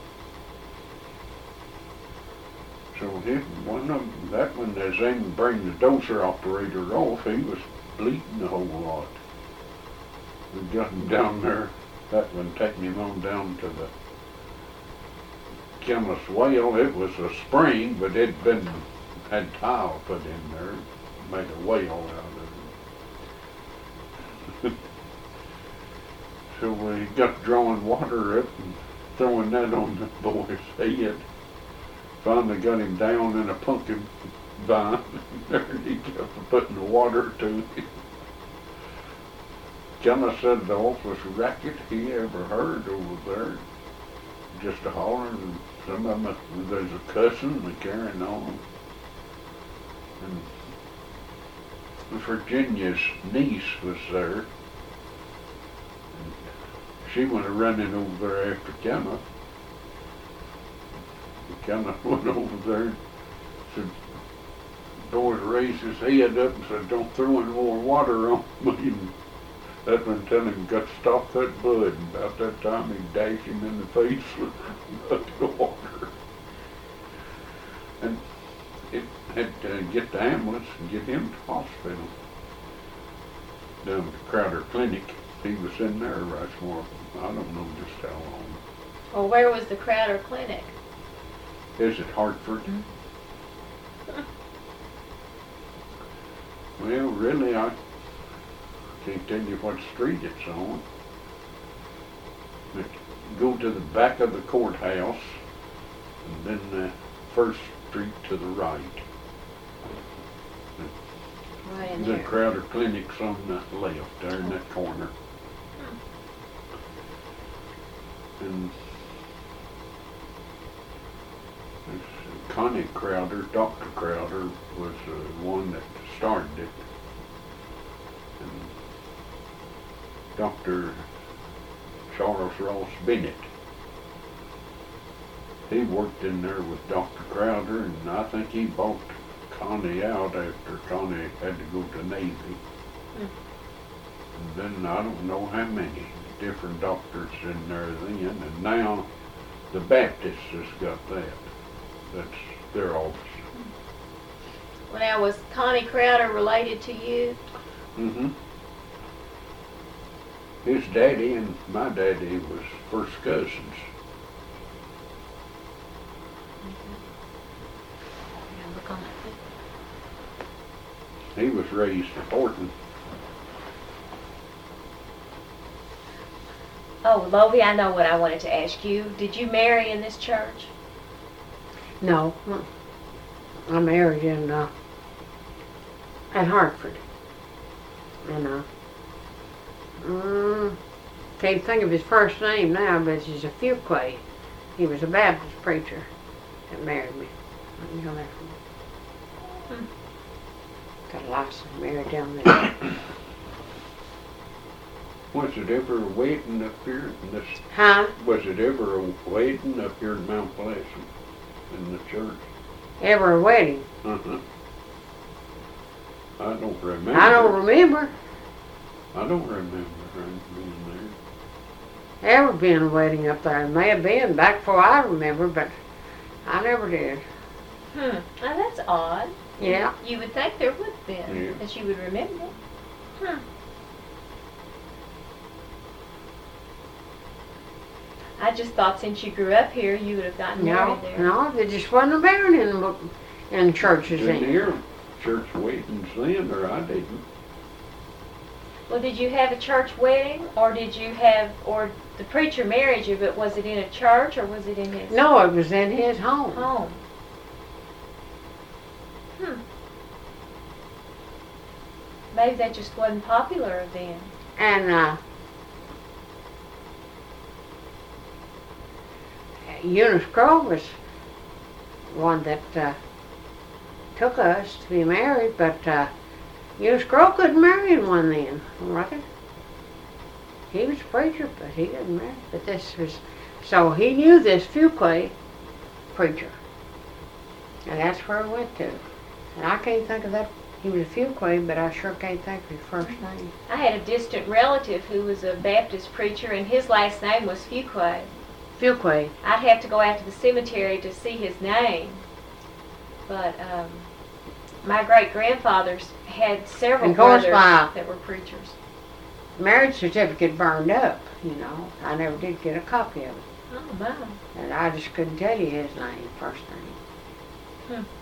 So he, one of them, that one, as they bring the dozer operator off, he was bleeding a whole lot. We got him down there, that one taking him on down to the Chemist Well. It was a spring, but it'd been, had tile put in there, made a well out of it. So we got drawing water up and throwing that on the boy's head. Finally got him down in a pumpkin vine, and he kept putting the water to him. Kinda said the awfulest racket he ever heard over there. Just a hollering, and some of them, there's a cussing and carrying on. And Virginia's niece was there. And she went running over there after Kenneth. Kenneth went over there and said, boy raised his head up and said, don't throw any more water on me. And that one tell him, got to stop that blood. And about that time he dashed him in the face with a bucket of water. And it had to get the ambulance and get him to the hospital. Down at the Crowder Clinic. He was in there, Rushmore. I don't know just how long. Well, where was the Crowder Clinic? Is it Hartford? Well, really, I can't tell you what street it's on. But go to the back of the courthouse, and then the first street to the right. Right in The there. Crowder Clinic's on the left, there in that corner. And Connie Crowder, Doctor Crowder, was the uh, one that started it. And Doctor Charles Ross Bennett, he worked in there with Doctor Crowder, and I think he bought Connie out after Connie had to go to Navy. Mm. And then I don't know how many different doctors in there then, and now the Baptists has got that. That's their office. Well, now, was Connie Crowder related to you? Mm-hmm. His daddy and my daddy was first cousins. He was raised supporting. Oh, Lovey, I know what I wanted to ask you. Did you marry in this church? No, I married in, uh, at Hartford. And, uh, mm, can't think of his first name now, but he's a Fuquay. He was a Baptist preacher that married me. You know that from Hmm. got a license married down there. Was it ever a wedding up here in this? Huh? Was it ever a wedding up here in Mount Pleasant in the church? Ever a wedding? Uh-huh. I don't remember. I don't remember I don't remember him being there. ever being a wedding up there. It may have been back before I remember, but I never did. Hmm. Now that's odd. Yeah. You would think there would have been, Yeah. that you would remember. Hmm. I just thought since you grew up here, you would have gotten No, married there. no, there just wasn't a married in the, in churches Didn't then. hear church weddings then, or I didn't. Well, did you have a church wedding, or did you have, or the preacher married you, but was it in a church, or was it in his No, it was in his home. home? Hmm. Maybe that just wasn't popular then. And uh, Eunice Grove was one that uh, took us to be married, but uh, Eunice Grove couldn't marry one then, I reckon. He was a preacher, but he didn't marry. But this was, so he knew this Fuquay preacher. And that's where we went to. And I can't think of that. He was a Fuquay, but I sure can't think of his first name. I had a distant relative who was a Baptist preacher, and his last name was Fuquay. Fuquay. I'd have to go out to the cemetery to see his name. But um, my great-grandfathers had several And of course brothers my- that were preachers. Marriage certificate burned up, you know. I never did get a copy of it. Oh, my. And I just couldn't tell you his name, first name. Hmm.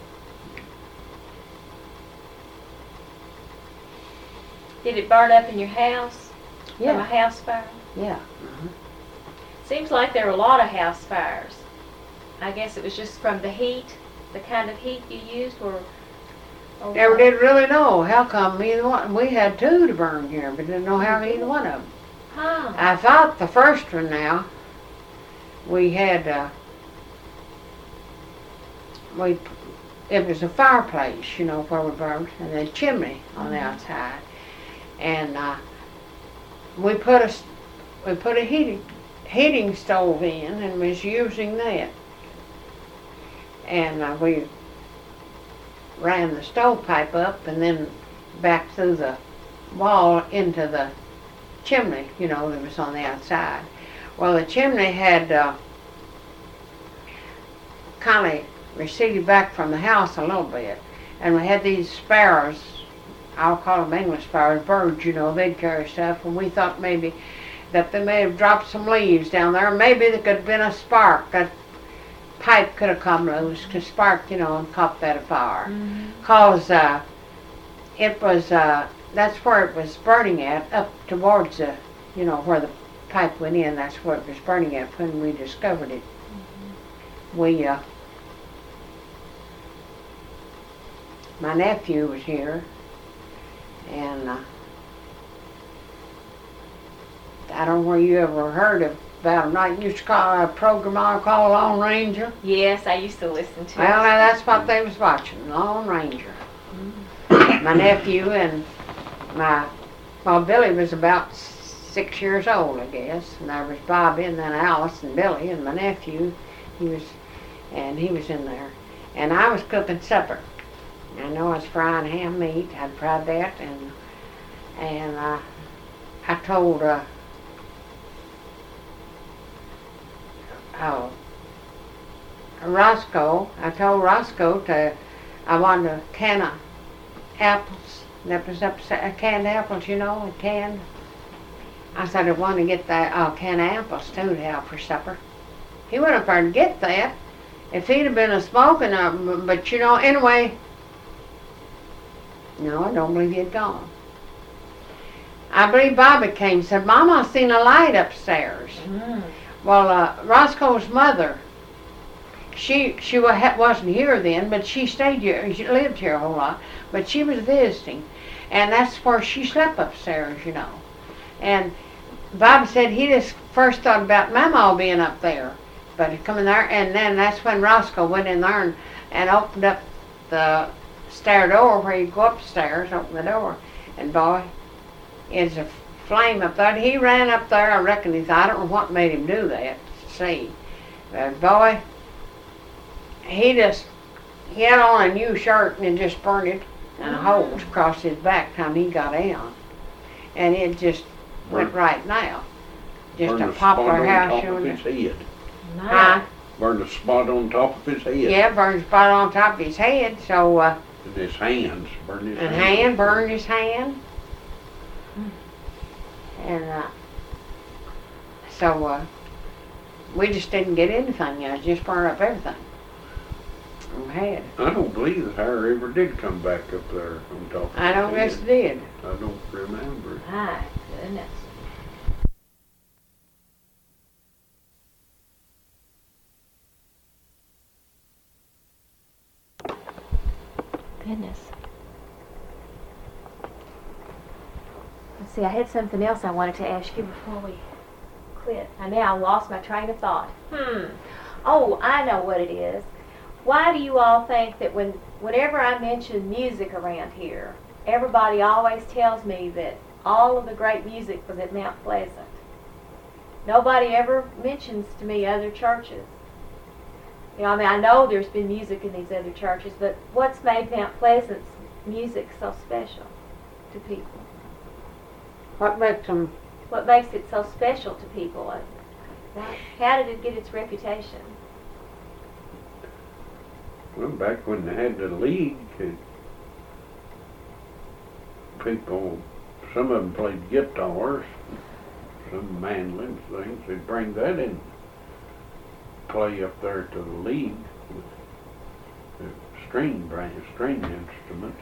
Did it burn up in your house? From a Yeah, house fire? yeah. Seems like there were a lot of house fires. I guess it was just from the heat, the kind of heat you used, or... or Never what? did really know how come either one. We had two to burn here, but didn't know how either one of them. Huh. I thought the first one now, we had, uh, we, it was a fireplace, you know, where we burned, and a chimney on the outside. And uh, we put a, s- we put a heating, heating stove in and was using that. And uh, we ran the stovepipe up and then back through the wall into the chimney, you know, that was on the outside. Well, the chimney had uh, kind of receded back from the house a little bit. And we had these sparrows, I'll call them English sparrows, birds, you know, they'd carry stuff. And we thought maybe that they may have dropped some leaves down there. Maybe there could have been a spark. That pipe could have come loose, to spark, you know, and caught that afire. Mm-hmm. Cause uh, it was, uh, that's where it was burning at, up towards the, you know, where the pipe went in. That's where it was burning at when we discovered it. Mm-hmm. We, uh, my nephew was here, and uh, I don't know where you ever heard of about him. I used to call a program I call Lone Ranger. Yes, I used to listen to Well, it. now that's what they was watching, Lone Ranger. My nephew and my, well, Billy was about six years old, I guess, and there was Bobby and then Alice and Billy and my nephew. He was, and he was in there, and I was cooking supper. I know I was frying ham meat. I'd fried that, and and uh, I told uh, oh Roscoe. I told Roscoe to I wanted a can of apples. That was upset, canned apples, you know, canned. I said I wanted to get that uh, can of apples too to have for supper. He went up there to get that, If he'd have been a smoking, uh, but you know, anyway, no, I don't believe he had gone. I believe Bobby came and said, Mama, I seen a light upstairs. Mm. Well, uh, Roscoe's mother, she she wa- wasn't here then, but she stayed here. She lived here a whole lot, but she was visiting, and that's where she slept upstairs, you know. And Bobby said he just first thought about Mama being up there, but he come in there, and then that's when Roscoe went in there and, and opened up the stair door where you go upstairs, open the door, and boy, is a flame up there. He ran up there. I reckon he's. I don't know what made him do that. See, but boy, he just he had on a new shirt and it just burned it and holes across his back time he got out, and it just went right now. Just Burned a a spot poplar on house. top You of know. his head. Huh? Burned a spot on top of his head. Yeah, burned a spot on top of his head. So uh, And his hands burned his and hands. hand burned his hand. And uh, so uh, we just didn't get anything, you know, just burned up everything. We had. I don't believe the hair ever did come back up there on top of I don't his guess it head. did. I don't remember. My goodness. Goodness. Let's see, I had something else I wanted to ask you before we quit. I now lost my train of thought. Hmm. Oh, I know what it is. Why do you all think that when whenever I mention music around here, everybody always tells me that all of the great music was at Mount Pleasant? Nobody ever mentions to me other churches. You know, I mean, I know there's been music in these other churches, but what's made Mount Pleasant's music so special to people? What makes them? What makes it so special to people? Like, why- How did it get its reputation? Well, back when they had the league, it, people, some of them played guitars, some mandolins, things. They'd bring that in, play up there to the league with the string brand, string instruments.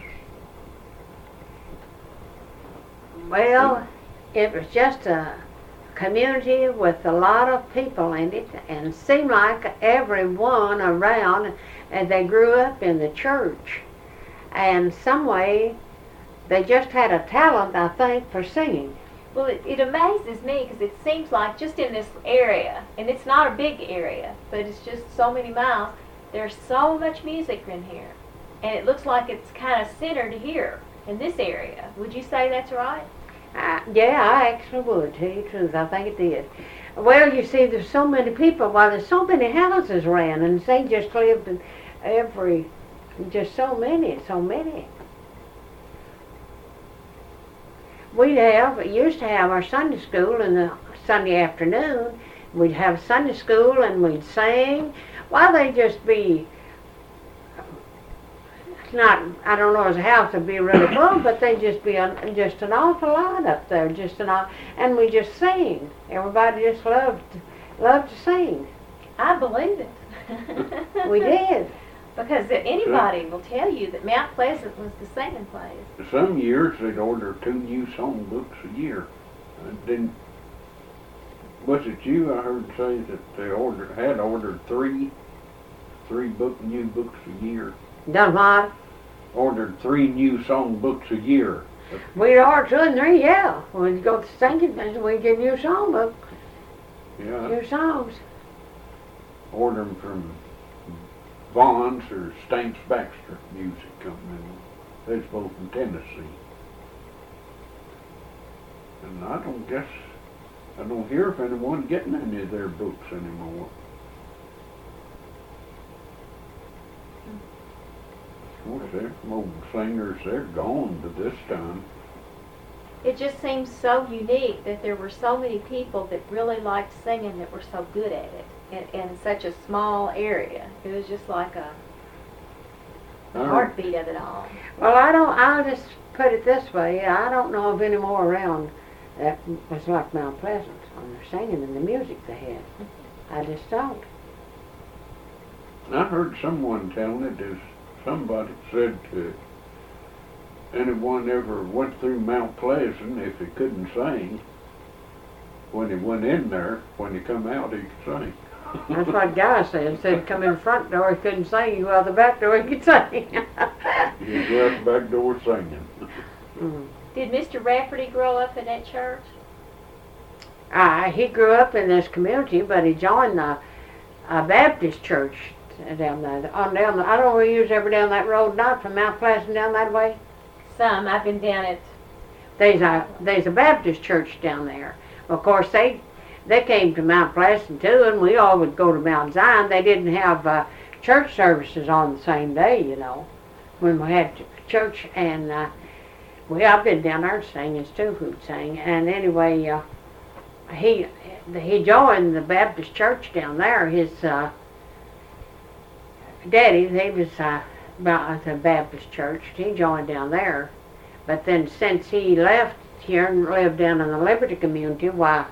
Well, it was just a community with a lot of people in it, and it seemed like everyone around, and they grew up in the church, and some way they just had a talent, I think, for singing. Well, it, it amazes me because it seems like just in this area, and it's not a big area, but it's just so many miles, there's so much music in here. And it looks like it's kind of centered here in this area. Would you say that's right? Uh, yeah, I actually would, tell you the truth. I think it did. Well, you see, there's so many people. Well, there's so many houses around, and they just lived in every, just so many, so many. We'd have, we used to have our Sunday school in the Sunday afternoon. We'd have Sunday school and we'd sing. Why, they'd just be, it's not, I don't know as a house would be really full, but they'd just be a, just an awful lot up there, just an awful, and we just sing. Everybody just loved, loved to sing. I believe it. We did. Because anybody will tell you that Mount Pleasant was the singing place. Some years they'd order two new songbooks a year. I didn't. Was it you? I heard say that they ordered had ordered three, three book new books a year. Done what? Ordered three new songbooks a year. We'd order two and three, yeah. We'd go to singing and we'd get new songbook, Yeah, new songs. order them from Vaughn's or Stanks Baxter Music Company. They're both in Tennessee. And I don't guess, I don't hear of anyone getting any of their books anymore. Of course, they're old singers, they're gone to this time. It just seems so unique that there were so many people that really liked singing that were so good at it in, in such a small area. It was just like a the I- heartbeat of it all. Well, I don't, I'll just put it this way. I don't know of any more around that was like Mount Pleasant on their singing and the music they had. I just don't. I heard someone telling it as somebody said to anyone ever went through Mount Pleasant, if he couldn't sing, when he went in there, when he come out, he could sing. That's what Guy said. Said come in the front door, he couldn't sing. Well, the back door, he could sing. He'd go out the back door singing. Mm. Did Mister Rafferty grow up in that church? Uh, he grew up in this community, but he joined the uh, Baptist church down there. On down, the, I don't know if he was ever down that road, not from Mount Pleasant down that way. Some. I've been down it. There's a there's a Baptist church down there. Of course, they they came to Mount Pleasant too, and we all would go to Mount Zion. They didn't have uh, church services on the same day, you know, when we had church. And uh, we I've been down there singing too, who'd sing. And anyway, uh, he he joined the Baptist church down there. His uh, daddy, he was uh, about the Baptist church. He joined down there, but then since he left here and lived down in the Liberty community, why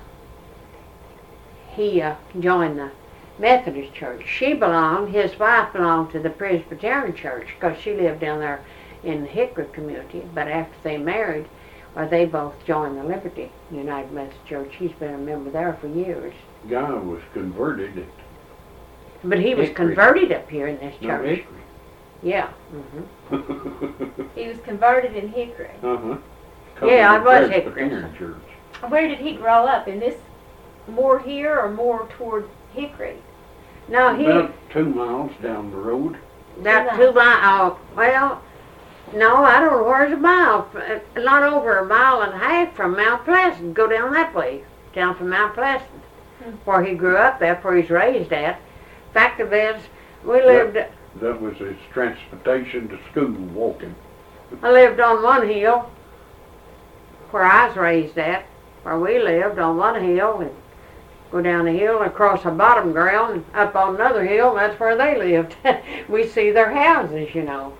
he uh, joined the Methodist church. She belonged, his wife belonged to the Presbyterian church because she lived down there in the Hickory community. But after they married, well, they both joined the Liberty United Methodist Church. He's been a member there for years. Guy was converted at But he was Hickory. converted up here in this no, church. Hickory. Yeah. Mm-hmm. He was converted in Hickory. Uh-huh. Yeah, I was Presbyterian Hickory. church. Where did he grow up? In this, more here or more toward Hickory? No, he About two miles down the road. about two miles. Well, no, I don't know where's a mile. uh, Not over a mile and a half from Mount Pleasant. Go down that way, down from Mount Pleasant, Hmm. where he grew up. That's where he's raised at. Fact of is, we lived. That was his transportation to school, walking. I lived on one hill, where I was raised at, where we lived on one hill, and go down the hill and across the bottom ground and up on another hill, and that's where they lived. We see their houses, you know.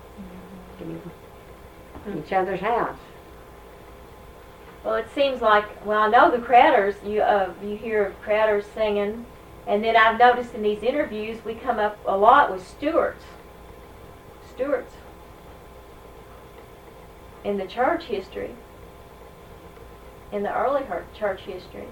Each other's house. Well, it seems like, well, I know the Crowders, you uh, you hear of Crowders singing, and then I've noticed in these interviews we come up a lot with Stewarts. Stewarts. In the church history. In the early her- church history.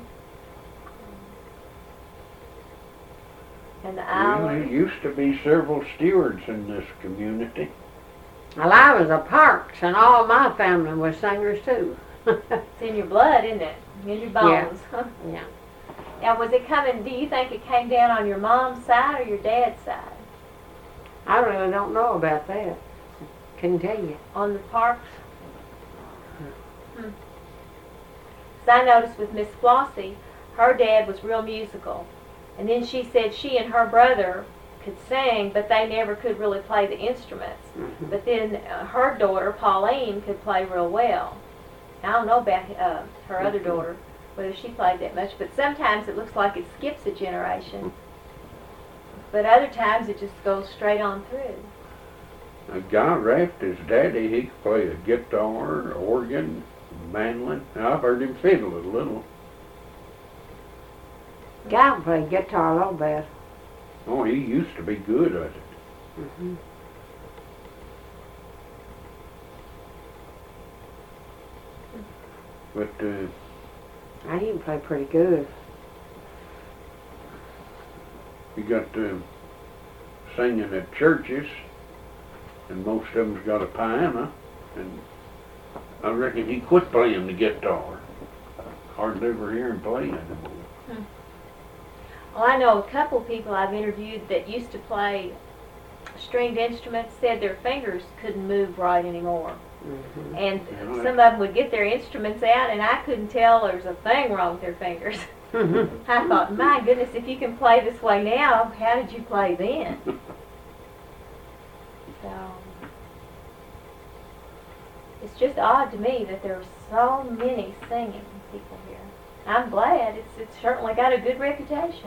And the Well, island. there used to be several stewards in this community. Well, I was a Parks, and all my family was singers too. It's in your blood, isn't it? In your Yeah. bones. Yeah. Now, was it coming, do you think it came down on your mom's side or your dad's side? I really don't know about that. Couldn't tell you. On the Parks? Hmm. 'Cause I noticed with Miss Flossie, her dad was real musical. And then she said she and her brother could sing, but they never could really play the instruments. Mhm. But then uh, her daughter, Pauline, could play real well. I don't know about uh, her other daughter, whether she played that much, but sometimes it looks like it skips a generation. But other times it just goes straight on through. A guy Raft, his daddy, he could play a guitar, organ, mandolin. I've heard him fiddle a little. Guy played guitar a little bit. Oh, he used to be good at it. Mm-hmm. But uh, I didn't play pretty good. he got uh, singing at churches, and most of them's got a piano, and I reckon he quit playing the guitar. Hardly ever hear him play anymore. Well, I know a couple of people I've interviewed that used to play stringed instruments said their fingers couldn't move right anymore. Mm-hmm. And Yeah. some of them would get their instruments out and I couldn't tell there was a thing wrong with their fingers. I thought, my goodness, if you can play this way now, how did you play then? So, it's just odd to me that there are so many singing people here. I'm glad. It's it's certainly got a good reputation.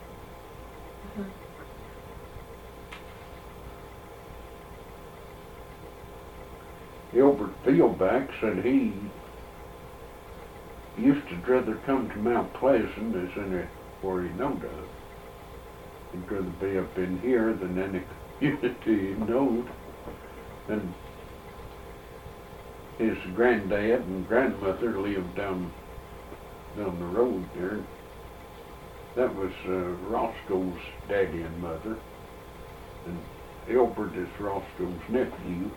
Gilbert Fieldback said he used to rather come to Mount Pleasant as anywhere he knowed of. He'd rather be up in here than any community he knowed. And his granddad and grandmother lived down down the road there. That was uh, Roscoe's daddy and mother. And Elbert is Roscoe's nephew.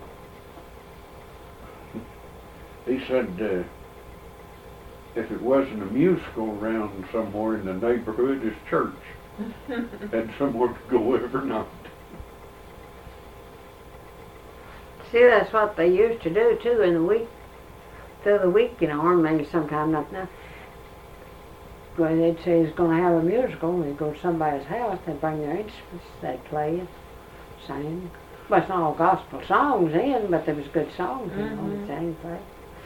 He said uh, if it wasn't a musical around somewhere in the neighborhood, his church had somewhere to go every night. See, that's what they used to do too in the week, through the week, you know, or maybe sometime not now. Well, they'd say he's going to have a musical, and they'd go to somebody's house, they'd bring their instruments, they'd play it, sing. Well, it's not all gospel songs in, but there was good songs, you know, Mhm. they sang, play.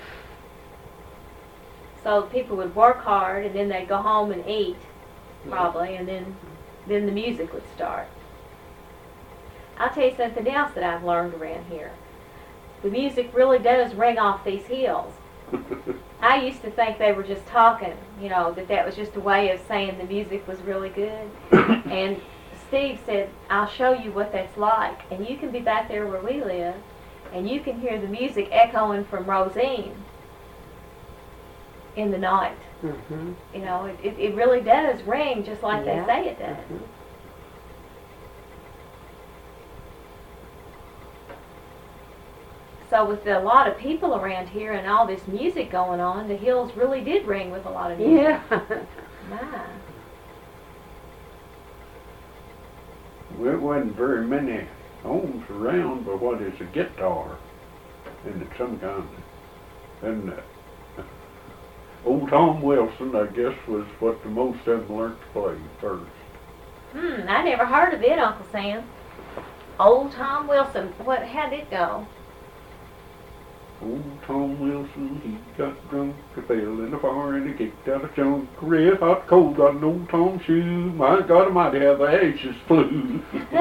So people would work hard and then they'd go home and eat, probably, and then then the music would start. I'll tell you something else that I've learned around here. The music really does ring off these hills. I used to think they were just talking, you know, that that was just a way of saying the music was really good. And Steve said, I'll show you what that's like. And you can be back there where we live, and you can hear the music echoing from Rosine in the night. Mm-hmm. You know, it, it, it really does ring just like Yeah. they say it does. Mhm. So with a lot of people around here and all this music going on, the hills really did ring with a lot of music. Yeah. My. Well, it wasn't very many homes around, but what is a guitar? And it's some kind. And uh, old Tom Wilson, I guess, was what the most of them learned to play first. Hmm, I never heard of it, Uncle Sam. Old Tom Wilson. What? How'd it go? Old Tom Wilson, he got drunk, he fell in the fire, and he kicked out a chunk. Red hot cold got an old Tom shoe. My God Almighty, how the ashes flew.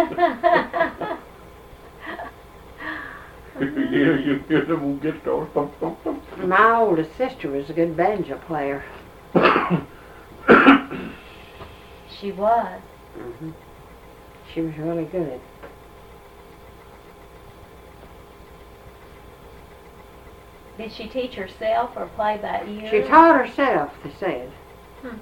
Yeah, you hear them old guitars. Thump, thump, thump. My oldest sister was a good banjo player. She was. Mm-hmm. She was really good. Did she teach herself or play by ear? She taught herself, they said. Hmm.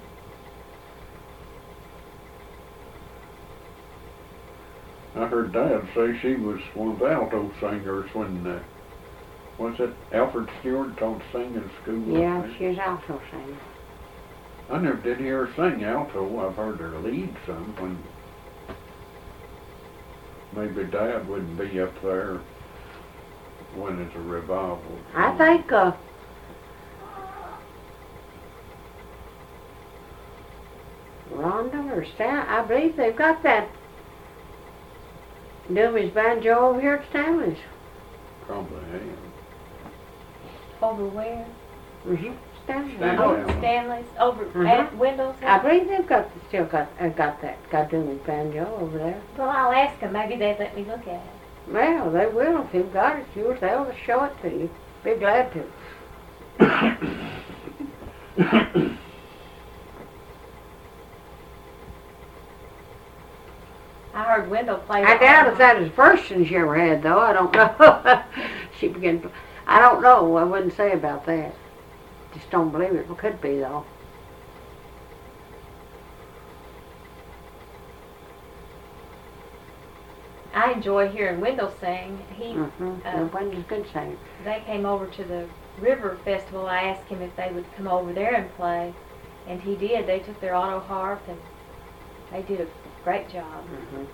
I heard Dad say she was one of the alto singers when, uh, was it Alfred Stewart taught singing in school? I Yeah, think. she was alto singer. I never did hear her sing alto. I've heard her lead some when maybe Dad wouldn't be up there when it's a revival. I think, uh, Rhonda or Stan, I believe they've got that Doomy's banjo over here at Stanley's. Probably am. Over where? Mm-hmm. Stanley's. Stanley. Over Yeah. Stanley's? Over Mhm. at Windows? I believe they've got, still got, uh, got that, got Doomy's banjo over there. Well, I'll ask them. Maybe they'd let me look at it. Well, they will if you've got it. Yours, they'll show it to you. Be glad to. I heard Wendell play. I the doubt if organ. that is the first one she ever had, though. I don't know. She began to, I don't know. I wouldn't say about that. Just don't believe it. It could be, though. I enjoy hearing Wendell sing. He, Mm-hmm. uh, Wendy's a good singer. they came over to the River Festival. I asked him if they would come over there and play, and he did. They took their auto harp and they did a great job. Mm-hmm.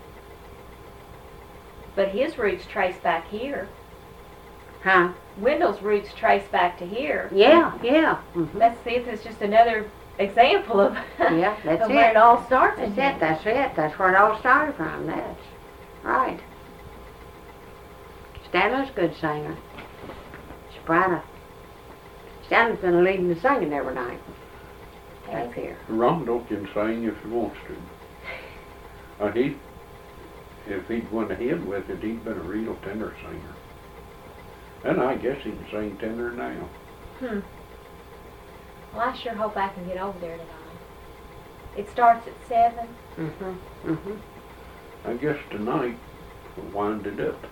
But his roots trace back here. Huh? Wendell's roots trace back to here. Yeah, yeah. Mm-hmm. Let's see if it's just another example of, Yeah, that's of where it. it all starts. in That's it. here. That's it. That's where it all started from. That's right. Stanley's a good singer. Soprano. Stanley's been leading the singing every night up here. Rondo can sing if he wants to. And he, if he'd went ahead with it, he'd been a real tenor singer. And I guess he can sing tenor now. Hmm. Well, I sure hope I can get over there tonight. It starts at seven. Mm-hmm, mm-hmm. I guess tonight we'll wind it up.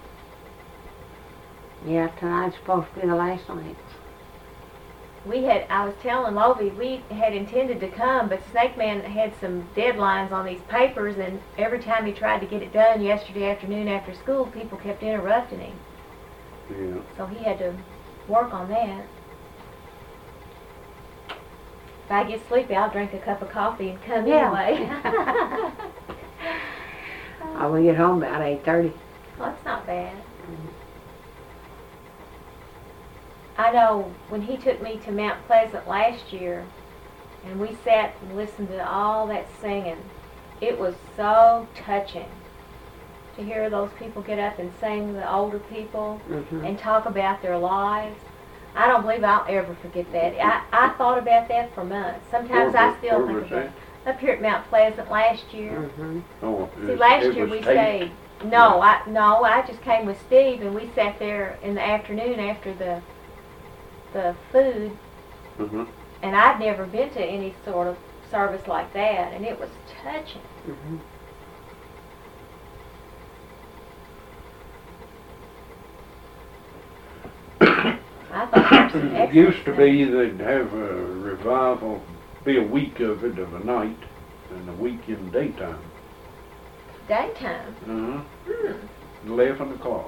Yeah, tonight's supposed to be the last night. We had, I was telling Lovey, we had intended to come, but Snake Man had some deadlines on these papers, and every time he tried to get it done yesterday afternoon after school, people kept interrupting him. Yeah. So he had to work on that. If I get sleepy, I'll drink a cup of coffee and come Yeah. anyway. I will get home about eight thirty. Well, that's not bad. I know when he took me to Mount Pleasant last year, and we sat and listened to all that singing, it was so touching to hear those people get up and sing, the older people, Mm-hmm. and talk about their lives. I don't believe I'll ever forget that. I, I thought about that for months. Sometimes Where I was- still where think was about it. Up here at Mount Pleasant last year. Mm-hmm. Oh, See, it- last it year was we taped. stayed. No, I no, I just came with Steve, and we sat there in the afternoon after the the food, Uh-huh. and I'd never been to any sort of service like that, and it was touching. Mm-hmm. I thought there was some It excellent used to things. be they'd have a revival, be a week of it of a night, and a week in daytime. Daytime. Uh-huh. Hmm. Eleven o'clock.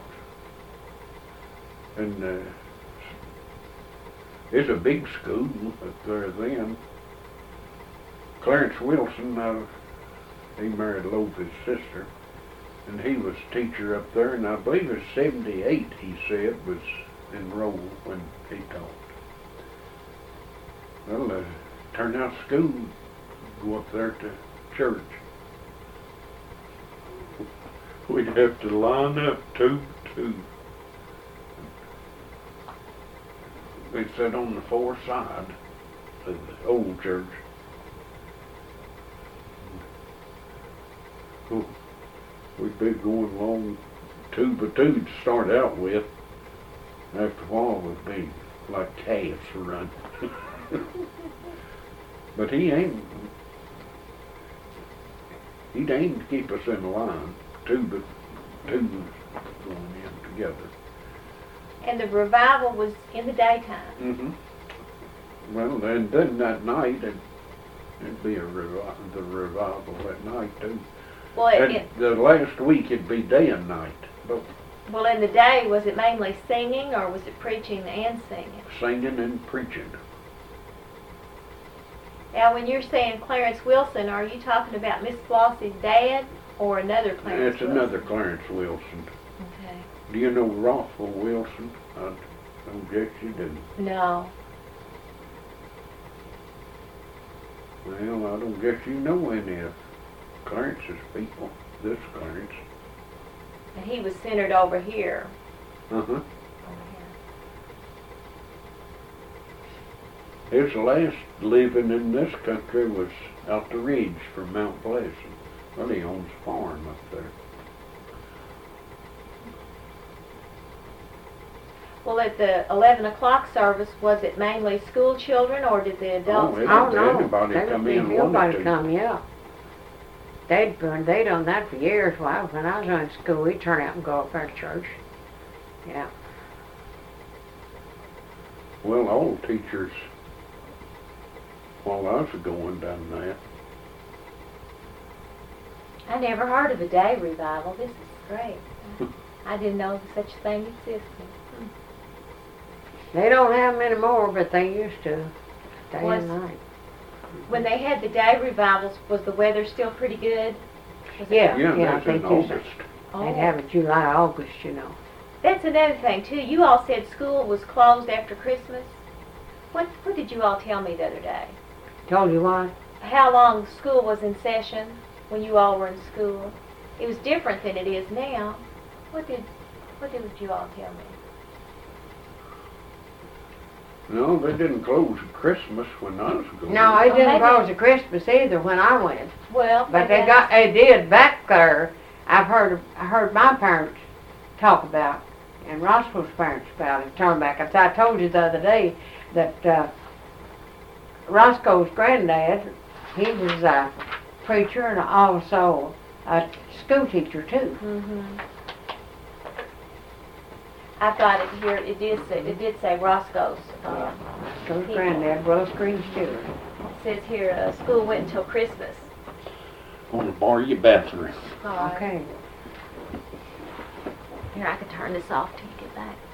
And uh, it's a big school up there then. Clarence Wilson, uh, he married Lova's sister, and he was teacher up there, and I believe it was seventy-eight, he said, was enrolled when he taught. Well, uh, turned out school, go up there to church. We'd have to line up two to two. We'd sit on the far side of the old church. Oh, we'd be going along two by two to start out with. After a while, we'd be like calves running. But he aimed, he'd aim to keep us in line, two by two going in together. And the revival was in the daytime. Mm-hmm. Well, then, then that night, it'd, it'd be a revi- the revival that night too. Well, it, And it, the last week it'd be day and night, both well, in the day, was it mainly singing, or was it preaching and singing? singing and preaching. Now, when you're saying Clarence Wilson, are you talking about Miss Flossie's dad or another Clarence It's Wilson? another Clarence Wilson. Okay. Do you know Rothwell Wilson? I don't guess you do. No. Well, I don't guess you know any of Clarence's people. This Clarence. And he was centered over here. Uh-huh. Over His last living in this country was out the ridge from Mount Pleasant. Well, he owns a farm up there. Well, at the eleven o'clock service, was it mainly school children, or did the adults? Oh, it- Oh, no. Anybody They come would in be wanted Nobody to. come, yeah. They'd done, they done that for years. Well, when I was in school, we'd turn out and go up there to church. Yeah. Well, all teachers, while I was going down there, I never heard of a day revival. This is great. I didn't know such a thing existed. They don't have them anymore, but they used to. Day Was- and night. When they had the day revivals, was the weather still pretty good? Was it- Yeah, yeah, yeah, I that's in think it's- August. Oh. they'd have it July, August, you know. That's another thing too. You all said school was closed after Christmas. What what did you all tell me the other day? Told you what? How long school was in session when you all were in school? It was different than it is now. What did what did you all tell me? No, they didn't close at Christmas when I was going. No, they Oh, didn't maybe- close at Christmas either when I went. Well, But I they guess- got, they did back there. I've heard, I heard my parents talk about, and Roscoe's parents about it, turn back. As I told you the other day, that, uh, Roscoe's granddad he was a preacher and also a school teacher too. Mm-hmm. I've got it here. It did say, it did say Roscoe's. Uh, So his granddad, Willis Green Stewart. it says here, uh, school went until Christmas. I want to borrow your bathroom. All right. Okay. Here, I can turn this off till you get back.